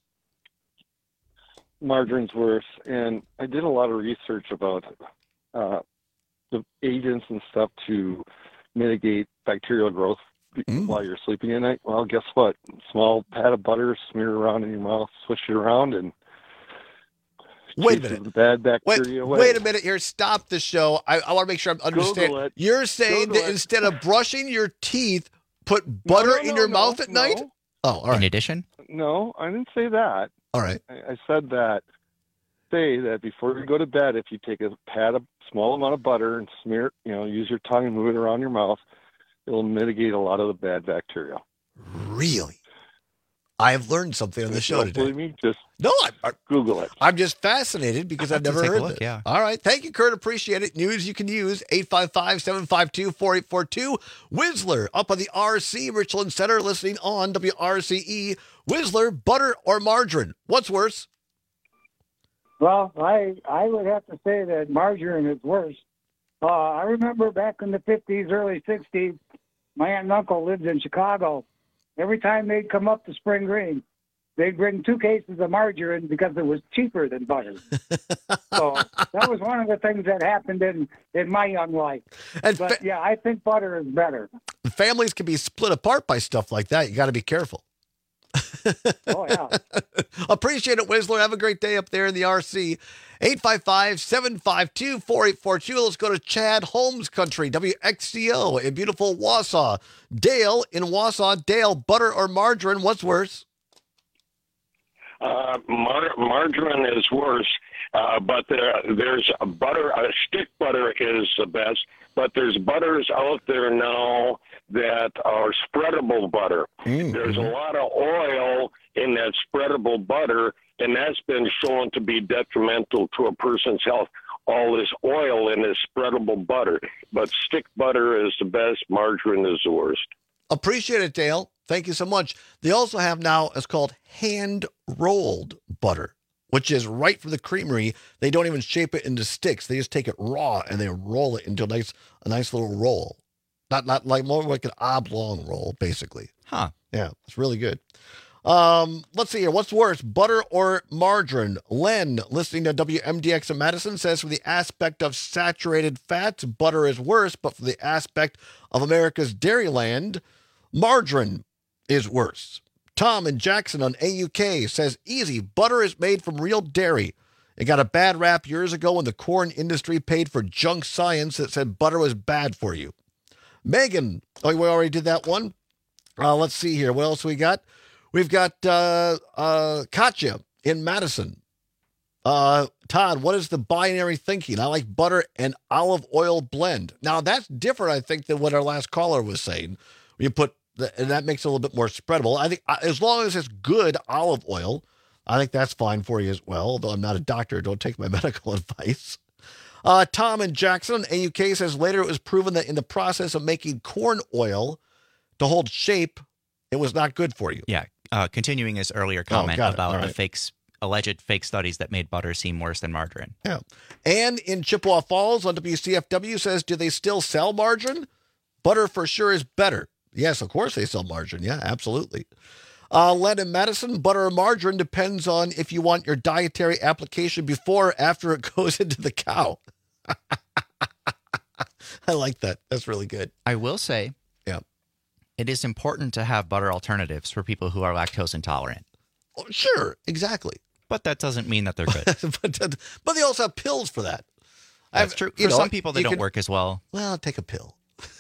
Speaker 11: Margarine's worse. And I did a lot of research about uh, the agents and stuff to mitigate bacterial growth
Speaker 17: Mm.
Speaker 11: while you're sleeping at night. Well, guess what? Small pat of butter, smear it around in your mouth, swish it around, and
Speaker 17: Wait a
Speaker 11: chases
Speaker 17: minute.
Speaker 11: the bad
Speaker 17: Wait,
Speaker 11: bacteria away.
Speaker 17: wait a minute here. Stop the show. I, I want to make sure I'm understanding.
Speaker 11: Google it.
Speaker 17: You're saying
Speaker 11: Google
Speaker 17: that
Speaker 11: it.
Speaker 17: instead of brushing your teeth, put butter
Speaker 11: no,
Speaker 17: in
Speaker 11: no,
Speaker 17: your
Speaker 11: no,
Speaker 17: mouth at
Speaker 11: no.
Speaker 17: night? Oh, all right.
Speaker 18: In addition?
Speaker 11: No, I didn't say that.
Speaker 17: All right.
Speaker 11: I, I said that. Say that before you go to bed, if you take a pat of small amount of butter and smear it, you know, use your tongue and move it around your mouth, it'll mitigate a lot of the bad bacteria.
Speaker 17: Really? I have learned something on the
Speaker 11: If
Speaker 17: show
Speaker 11: you don't
Speaker 17: today.
Speaker 11: believe me, just
Speaker 17: No, I, I,
Speaker 11: Google it.
Speaker 17: I'm just fascinated because I've
Speaker 18: have to
Speaker 17: never
Speaker 18: take a
Speaker 17: heard
Speaker 18: look,
Speaker 17: this.
Speaker 18: yeah.
Speaker 17: All right. Thank you, Kurt. Appreciate it. News you can use. eight five five, seven five two, four eight four two. Whistler up on the R C Richland Center listening on W R C E. Whistler, butter or margarine? What's worse?
Speaker 13: Well, I I would have to say that margarine is worse. Uh, I remember back in the fifties, early sixties, my aunt and uncle lived in Chicago. Every time they'd come up to Spring Green, they'd bring two cases of margarine because it was cheaper than butter. So that was one of the things that happened in, in my young life.
Speaker 17: And
Speaker 13: but yeah, I think butter is better.
Speaker 17: Families can be split apart by stuff like that. You got to be careful.
Speaker 13: Oh, yeah.
Speaker 17: Appreciate it, Whistler. Have a great day up there in the R C. eight five five, seven five two, four eight four two. Let's go to Chad Holmes Country, W X C O in beautiful Wausau. Dale in Wausau. Dale, butter or margarine? What's worse?
Speaker 14: Uh, mar- margarine is worse, uh, but there, there's a butter, uh, stick butter is the best, but there's butters out there now that are spreadable butter.
Speaker 17: Mm-hmm.
Speaker 14: There's a lot of oil in that spreadable butter, and that's been shown to be detrimental to a person's health. All this oil in this spreadable butter, but stick butter is the best, margarine is the worst.
Speaker 17: Appreciate it, Dale. Thank you so much. They also have now, it's called hand-rolled butter, which is right from the creamery. They don't even shape it into sticks. They just take it raw and they roll it into a nice, a nice little roll. Not, not like more like an oblong roll, basically.
Speaker 18: Huh.
Speaker 17: Yeah, it's really good. Um, let's see here. What's worse, butter or margarine? Len, listening to W M D X in Madison, says from the aspect of saturated fats, butter is worse, but from the aspect of America's dairyland, margarine is worse. Tom in Jackson on A U K says, easy, butter is made from real dairy. It got a bad rap years ago when the corn industry paid for junk science that said butter was bad for you. Megan, oh, we already did that one. Uh, let's see here. What else we got? We've got uh, uh, Katya in Madison. Uh, Todd, what is the binary thinking? I like butter and olive oil blend. Now, that's different, I think, than what our last caller was saying. You put, the, and that makes it a little bit more spreadable. I think uh, as long as it's good olive oil, I think that's fine for you as well, although I'm not a doctor. Don't take my medical advice. Uh, Tom in Jackson, A U K, says later it was proven that in the process of making corn oil to hold shape, it was not good for you.
Speaker 18: Yeah. Uh, continuing his earlier comment
Speaker 17: oh,
Speaker 18: about
Speaker 17: right.
Speaker 18: the fakes, alleged fake studies that made butter seem worse than margarine.
Speaker 17: Yeah. And in Chippewa Falls on W C F W says, do they still sell margarine? Butter for sure is better. Yes, of course they sell margarine. Yeah, absolutely. Uh, Len in Madison, butter or margarine depends on if you want your dietary application before or after it goes into the cow. I like that. That's really good.
Speaker 18: I will say,
Speaker 17: yeah,
Speaker 18: it is important to have butter alternatives for people who are lactose intolerant.
Speaker 17: Oh, sure, exactly.
Speaker 18: But that doesn't mean that they're good.
Speaker 17: but, but they also have pills for that.
Speaker 18: That's
Speaker 17: I've,
Speaker 18: true.
Speaker 17: You
Speaker 18: For
Speaker 17: know,
Speaker 18: some people, they
Speaker 17: you
Speaker 18: don't
Speaker 17: can,
Speaker 18: work as well.
Speaker 17: Well, take a pill.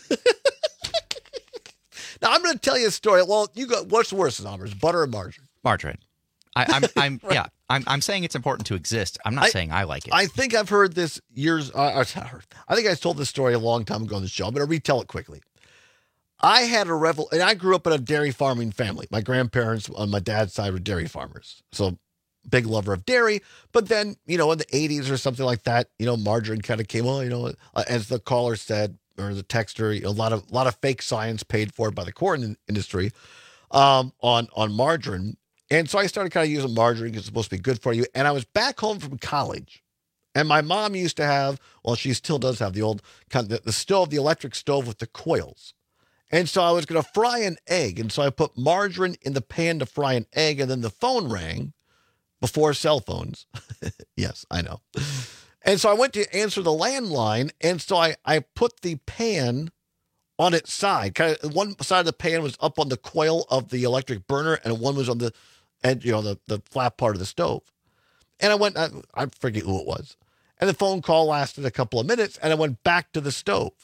Speaker 17: Now, I'm going to tell you a story. Well, you go. What's worse, Zombers, butter or margarine?
Speaker 18: Margarine. I, I'm, I'm,
Speaker 17: Right.
Speaker 18: yeah. I'm, I'm saying it's important to exist. I'm not
Speaker 17: I-
Speaker 18: saying I like it.
Speaker 17: I think I've heard this years. Uh, I heard- I think I told this story a long time ago on the show. I'm going to retell it quickly. I had a revel, and I grew up in a dairy farming family. My grandparents on my dad's side were dairy farmers, so big lover of dairy. But then, you know, in the eighties or something like that, you know, margarine kind of came on. You know, uh, as the caller said, or the texter, you know, a lot of a lot of fake science paid for by the corn in- industry um, on on margarine. And so I started kind of using margarine because it's supposed to be good for you. And I was back home from college. And my mom used to have, well, she still does have the old, kind of the, the stove, the electric stove with the coils. And so I was going to fry an egg. And so I put margarine in the pan to fry an egg. And then the phone rang before cell phones. Yes, I know. And so I went to answer the landline. And so I, I put the pan on its side. Kind of one side of the pan was up on the coil of the electric burner, and one was on the edge, you know, the, the flat part of the stove. And I went, I, I forget who it was. And the phone call lasted a couple of minutes, and I went back to the stove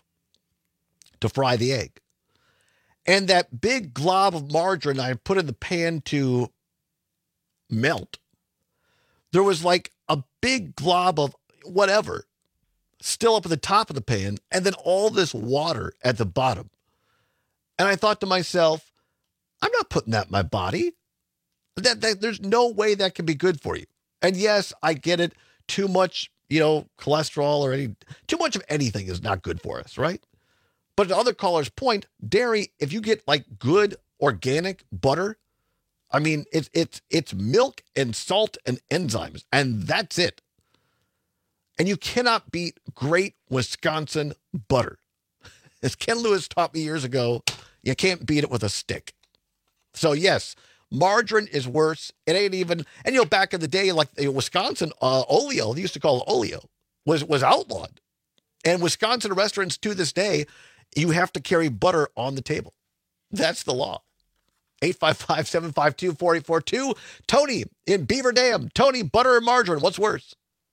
Speaker 17: to fry the egg. And that big glob of margarine I put in the pan to melt, there was like a big glob of whatever still up at the top of the pan, and then all this water at the bottom. And I thought to myself, I'm not putting that in my body. That, that there's no way that can be good for you. And yes, I get it. Too much, you know, cholesterol or any, too much of anything is not good for us, right? But to other callers' point, dairy, if you get like good organic butter, I mean, it's it's it's milk and salt and enzymes, and that's it. And you cannot beat great Wisconsin butter. As Ken Lewis taught me years ago, you can't beat it with a stick. So yes, margarine is worse. It ain't even, and you know, back in the day, like you know, Wisconsin, uh, oleo, they used to call it oleo, was, was outlawed. And Wisconsin restaurants to this day, you have to carry butter on the table. That's the law. eight five five, seven five two, four eight four two. Tony in Beaver Dam. Tony, butter or margarine, what's worse?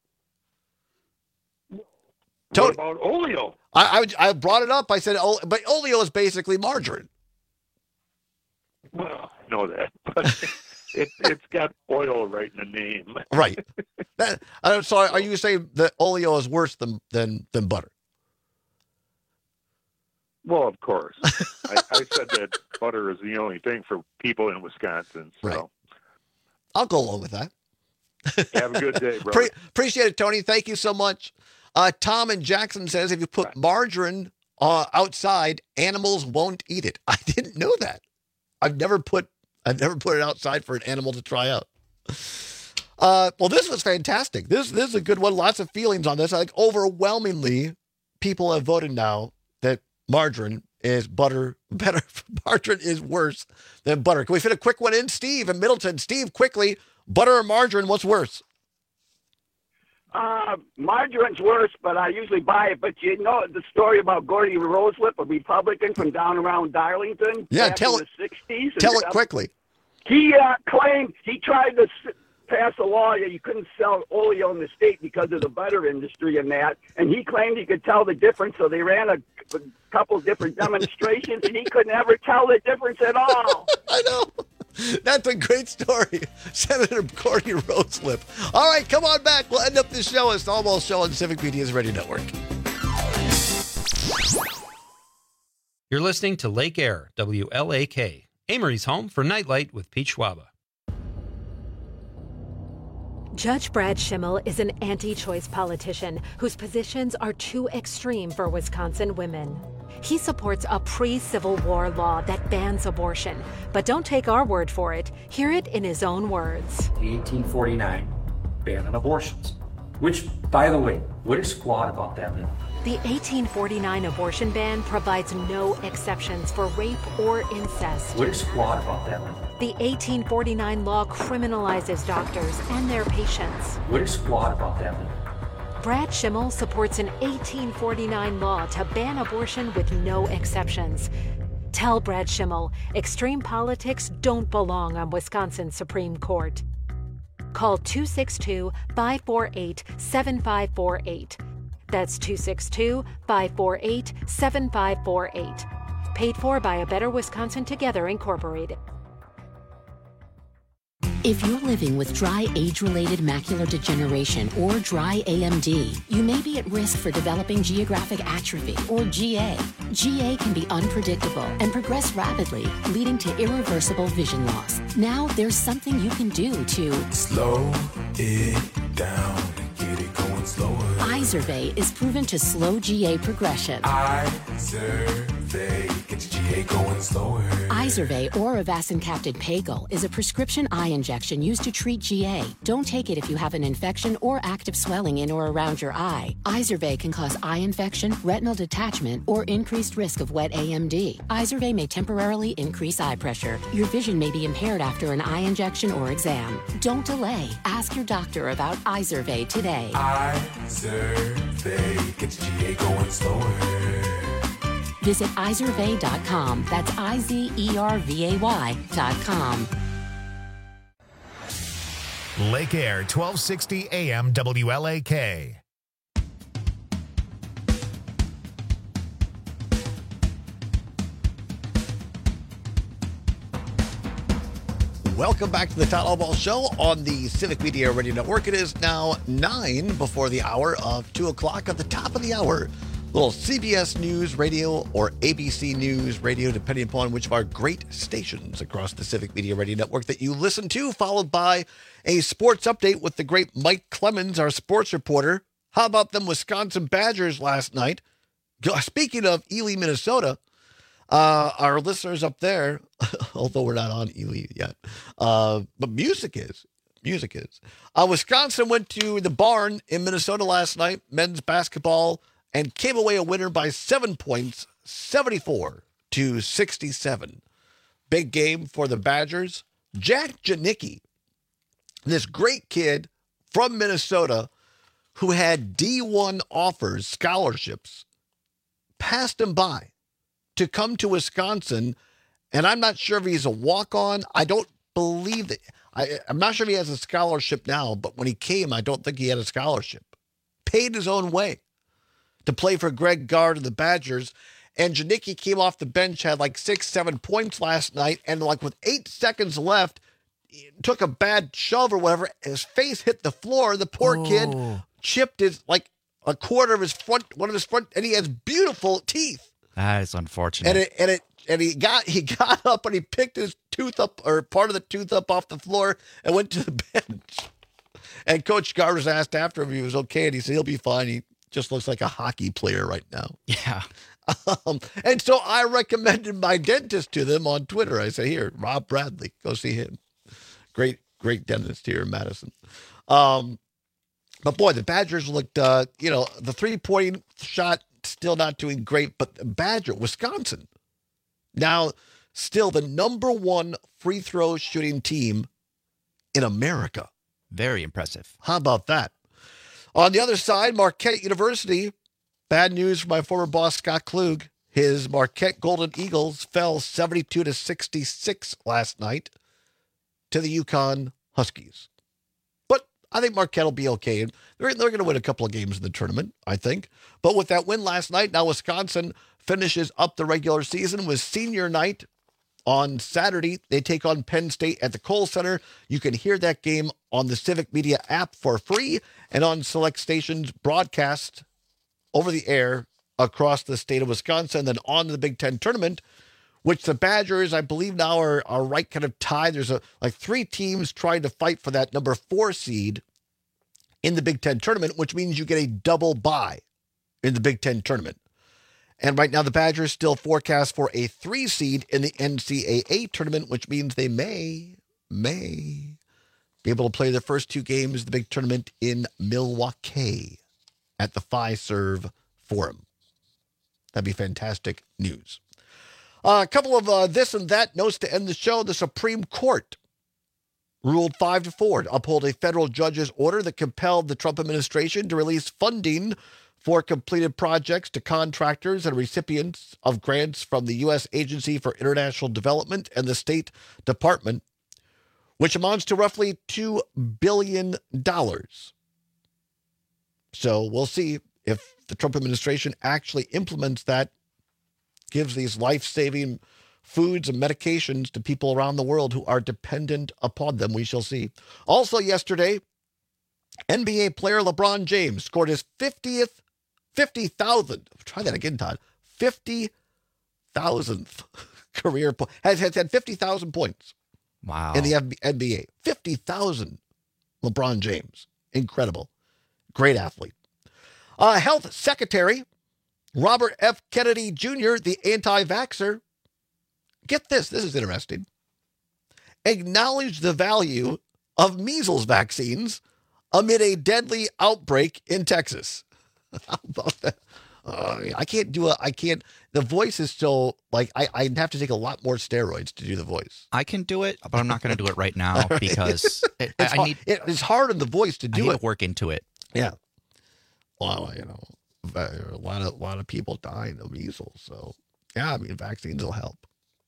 Speaker 14: What about oleo?
Speaker 17: I, I I brought it up. I said, oh, but oleo is basically margarine.
Speaker 14: Well, I know that, but it, it's got oil right in the name.
Speaker 17: Right. That, uh, so are you saying that oleo is worse than than than butter?
Speaker 14: Well, of course. I, I said that butter is the only thing for people in Wisconsin. So
Speaker 17: Right. I'll go along with that.
Speaker 14: have a good day, brother.
Speaker 17: Pre- appreciate it, Tony. Thank you so much. Uh, Tom in Jackson says if you put margarine uh, outside, animals won't eat it. I didn't know that. I've never put I've never put it outside for an animal to try out. Uh, well, this was fantastic. This this is a good one. Lots of feelings on this. I think overwhelmingly, people have voted now that margarine is butter better. Margarine is worse than butter. Can we fit a quick one in? Steve in Middleton. Steve, quickly, butter or margarine? What's worse?
Speaker 9: Uh, margarine's worse, but I usually buy it. But you know the story about Gordy Roselip, a Republican from down around Darlington?
Speaker 17: Yeah,
Speaker 9: back
Speaker 17: tell
Speaker 9: in
Speaker 17: it-
Speaker 9: the sixties.
Speaker 17: Tell it quickly.
Speaker 9: He uh, claimed, he tried to s- pass a law that you couldn't sell oleo in the state because of the butter industry and that. And he claimed he could tell the difference, so they ran a, a couple different demonstrations, and he could never tell the difference at all.
Speaker 17: I know. That's a great story. Senator Gordy Roselip. All right, come on back. We'll end up this show as the Almost Show on Civic Media's Radio Network.
Speaker 12: You're listening to Lake Air, W L A K, Amory's home for Nightlight with Pete Schwaba.
Speaker 15: Judge Brad Schimmel is an anti-choice politician whose positions are too extreme for Wisconsin women. He supports a pre-Civil War law that bans abortion. But don't take our word for it. Hear it in his own words.
Speaker 16: The eighteen forty-nine ban on abortions. Which, by the way, what is flawed about that law?
Speaker 15: The eighteen forty-nine abortion ban provides no exceptions for rape or incest.
Speaker 16: What is flawed about that law?
Speaker 15: The eighteen forty-nine law criminalizes doctors and their patients.
Speaker 16: What is flawed about that law?
Speaker 15: Brad Schimmel supports an eighteen forty-nine law to ban abortion with no exceptions. Tell Brad Schimmel, extreme politics don't belong on Wisconsin's Supreme Court. Call two six two, five four eight, seven five four eight. That's two six two, five four eight, seven five four eight. Paid for by A Better Wisconsin Together, Incorporated.
Speaker 19: If you're living with dry age-related macular degeneration or dry A M D, you may be at risk for developing geographic atrophy or G A. G A can be unpredictable and progress rapidly, leading to irreversible vision loss. Now there's something you can do to
Speaker 2: slow it down and get it going slower.
Speaker 19: Izervay is proven to slow G A progression.
Speaker 2: Izervay gets G A going slower.
Speaker 19: Izervay or avacincaptad pegol is a prescription eye injection used to treat G A. Don't take it if you have an infection or active swelling in or around your eye. Izervay can cause eye infection, retinal detachment, or increased risk of wet A M D. Izervay may temporarily increase eye pressure. Your vision may be impaired after an eye injection or exam. Don't delay. Ask your doctor about Izervay today.
Speaker 2: Izervay gets G A going slower.
Speaker 19: Visit Izervay dot com. That's I Z E R V A Y dot com.
Speaker 1: Lake Air, twelve sixty A M W L A K.
Speaker 17: Welcome back to the Todd Allball Show on the Civic Media Radio Network. It is now nine before the hour of two o'clock. At the top of the hour, little C B S News Radio or A B C News Radio, depending upon which of our great stations across the Civic Media Radio Network that you listen to, followed by a sports update with the great Mike Clemens, our sports reporter. How about them Wisconsin Badgers last night? Speaking of Ely, Minnesota, uh, our listeners up there, although we're not on Ely yet, uh, but music is. Music is. Uh, Wisconsin went to the Barn in Minnesota last night, men's basketball, and came away a winner by seven points, seventy-four to sixty-seven. Big game for the Badgers. Jack Janicki, this great kid from Minnesota who had D one offers, scholarships, passed him by to come to Wisconsin. And I'm not sure if he's a walk-on. I don't believe that. I, I'm not sure if he has a scholarship now, but when he came, I don't think he had a scholarship. Paid his own way to play for Greg Gard and the Badgers. And Janicki came off the bench, had like six, seven points last night. And like with eight seconds left, took a bad shove or whatever. His face hit the floor. The poor oh. kid chipped his, like a quarter of his front, one of his front, and he has beautiful teeth.
Speaker 18: That is unfortunate.
Speaker 17: And it, and it, and he got, he got up and he picked his tooth up or part of the tooth up off the floor and went to the bench. And Coach Gard was asked after him if he was okay. And he said, he'll be fine. He just looks like a hockey player right now.
Speaker 18: Yeah.
Speaker 17: Um, and so I recommended my dentist to them on Twitter. I say, here, Rob Bradley, go see him. Great, great dentist here in Madison. Um, but boy, the Badgers looked, uh, you know, the three-point shot still not doing great, but the Badger, Wisconsin, now still the number one free throw shooting team in America.
Speaker 18: Very impressive.
Speaker 17: How about that? On the other side, Marquette University, bad news for my former boss, Scott Klug. His Marquette Golden Eagles fell seventy-two to sixty-six last night to the UConn Huskies. But I think Marquette will be okay. They're, they're going to win a couple of games in the tournament, I think. But with that win last night, now Wisconsin finishes up the regular season with senior night on Saturday. They take on Penn State at the Kohl Center. You can hear that game on the Civic Media app for free and on select stations broadcast over the air across the state of Wisconsin. Then on to the Big Ten tournament, which the Badgers, I believe now are, are right kind of tied. There's a like three teams trying to fight for that number four seed in the Big Ten tournament, which means you get a double bye in the Big Ten tournament. And right now the Badgers still forecast for a three seed in the N C double A tournament, which means they may, may be able to play their first two games of the big tournament in Milwaukee at the Fiserv Forum. That'd be fantastic news. Uh, a couple of uh, this and that notes to end the show. The Supreme Court ruled five to four to uphold a federal judge's order that compelled the Trump administration to release funding for completed projects to contractors and recipients of grants from the U S Agency for International Development and the State Department, which amounts to roughly two billion dollars. So we'll see if the Trump administration actually implements that, gives these life-saving foods and medications to people around the world who are dependent upon them. We shall see. Also yesterday, N B A player LeBron James scored his fiftieth, fifty thousand, try that again, Todd, fifty thousandth career point, has, has had fifty thousand points.
Speaker 18: Wow.
Speaker 17: In the N B A. fifty thousand, LeBron James. Incredible. Great athlete. Uh, Health Secretary Robert F. Kennedy Junior, the anti-vaxxer, get this, this is interesting, acknowledged the value of measles vaccines amid a deadly outbreak in Texas. How about that? Uh, I can't do a, I can't, the voice is still, like, I, I'd have to take a lot more steroids to do the voice.
Speaker 18: I can do it, but I'm not going to do it right now right. because it,
Speaker 17: it's,
Speaker 18: I,
Speaker 17: hard,
Speaker 18: I need,
Speaker 17: it, it's hard on the voice to do
Speaker 18: I need
Speaker 17: it.
Speaker 18: to work into it.
Speaker 17: Yeah. Well, you know, a lot of, a lot of people dying of measles. So, yeah, I mean, vaccines will help.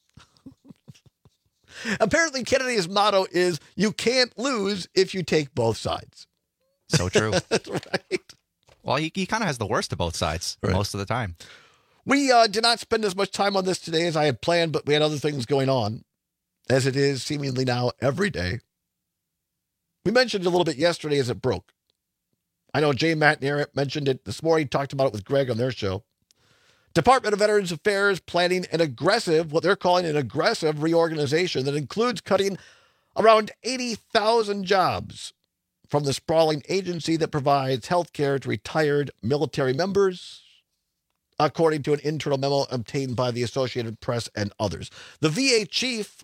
Speaker 17: Apparently, Kennedy's motto is, you can't lose if you take both sides.
Speaker 18: So true.
Speaker 17: That's right.
Speaker 18: Well, he, he kind of has the worst of both sides right. most of the time.
Speaker 17: We uh, did not spend as much time on this today as I had planned, but we had other things going on, as it is seemingly now every day. We mentioned it a little bit yesterday as it broke. I know Jay McNair mentioned it this morning, talked about it with Greg on their show. Department of Veterans Affairs planning an aggressive, what they're calling an aggressive reorganization that includes cutting around eighty thousand jobs from the sprawling agency that provides health care to retired military members, according to an internal memo obtained by the Associated Press and others. The V A chief,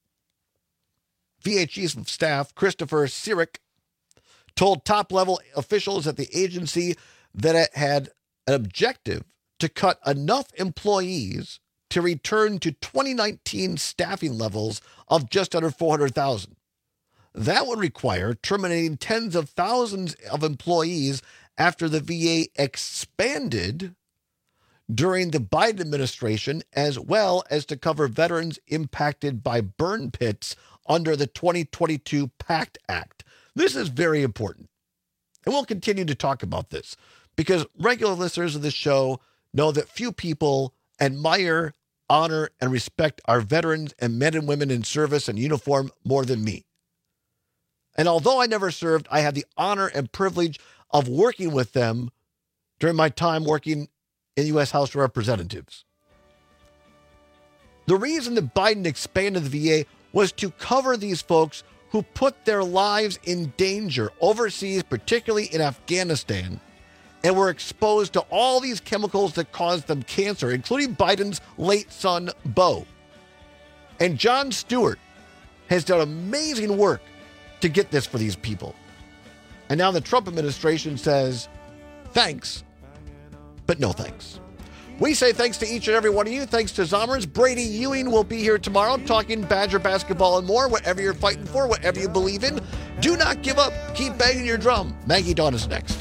Speaker 17: V A chief of staff, Christopher Sirik, told top-level officials at the agency that it had an objective to cut enough employees to return to twenty nineteen staffing levels of just under four hundred thousand. That would require terminating tens of thousands of employees after the V A expanded during the Biden administration, as well as to cover veterans impacted by burn pits under the twenty twenty-two PACT Act. This is very important. And we'll continue to talk about this because regular listeners of this show know that few people admire, honor, and respect our veterans and men and women in service and uniform more than me. And although I never served, I had the honor and privilege of working with them during my time working in the U S House of Representatives. The reason that Biden expanded the V A was to cover these folks who put their lives in danger overseas, particularly in Afghanistan, and were exposed to all these chemicals that caused them cancer, including Biden's late son, Beau. And Jon Stewart has done amazing work to get this for these people. And now the Trump administration says, thanks, but no thanks. We say thanks to each and every one of you. Thanks to Zommers. Brady Ewing will be here tomorrow talking Badger basketball and more. Whatever you're fighting for, whatever you believe in, do not give up. Keep banging your drum. Maggie Dawn is next.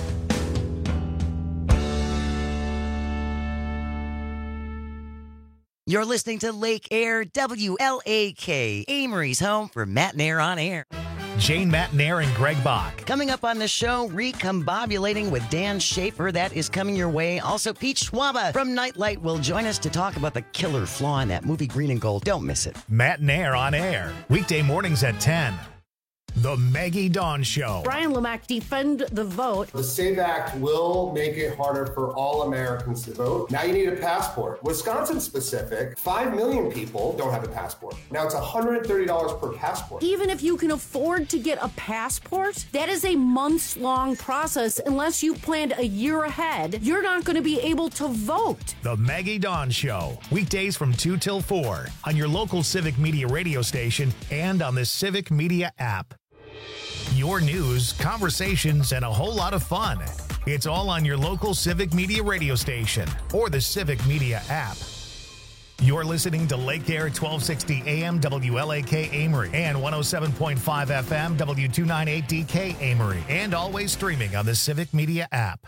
Speaker 3: You're listening to Lake Air, W L A K, Amory's home for Matt and Air on Air.
Speaker 1: Jane Matnair and Greg Bach.
Speaker 3: Coming up on the show, Recombobulating with Dan Schaefer. That is coming your way. Also, Pete Schwaba from Nightlight will join us to talk about the killer flaw in that movie Green and Gold. Don't miss it.
Speaker 1: Matt and Air on Air. Weekday mornings at ten. The Maggie Dawn Show.
Speaker 25: Brian Lamach, defend the vote.
Speaker 4: The SAVE Act will make it harder for all Americans to vote. Now you need a passport. Wisconsin specific, five million people don't have a passport. Now it's one hundred thirty dollars per passport.
Speaker 25: Even if you can afford to get a passport, that is a months-long process. Unless you've planned a year ahead, you're not going to be able to vote.
Speaker 1: The Maggie Dawn Show. Weekdays from two till four on your local Civic Media radio station and on the Civic Media app. Your news, conversations, and a whole lot of fun. It's all on your local Civic Media radio station or the Civic Media app. You're listening to Lake Air twelve sixty A M W L A K Amory and one oh seven point five F M W two ninety-eight D K Amory, and always streaming on the Civic Media app.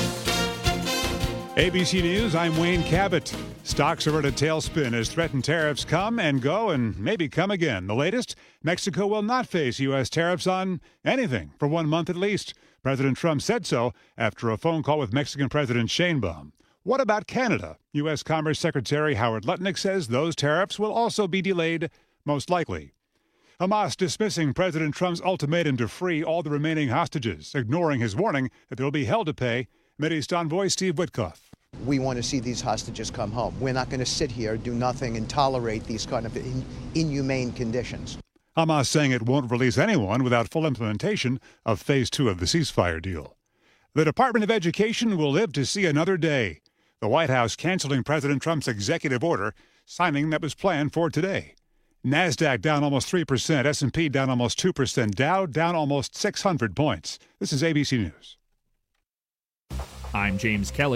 Speaker 8: A B C News, I'm Wayne Cabot. Stocks are at a tailspin as threatened tariffs come and go and maybe come again. The latest, Mexico will not face U S tariffs on anything for one month at least. President Trump said so after a phone call with Mexican President Sheinbaum. What about Canada? U S Commerce Secretary Howard Lutnick says those tariffs will also be delayed, most likely. Hamas dismissing President Trump's ultimatum to free all the remaining hostages, ignoring his warning that there will be hell to pay. Mideast envoy Steve Witkoff.
Speaker 20: We want to see these hostages come home. We're not going to sit here, do nothing, and tolerate these kind of in, inhumane conditions.
Speaker 8: Hamas saying it won't release anyone without full implementation of phase two of the ceasefire deal. The Department of Education will live to see another day. The White House canceling President Trump's executive order, signing that was planned for today. NASDAQ down almost three percent, S and P down almost two percent, Dow down almost six hundred points. This is A B C News.
Speaker 21: I'm James Kelly.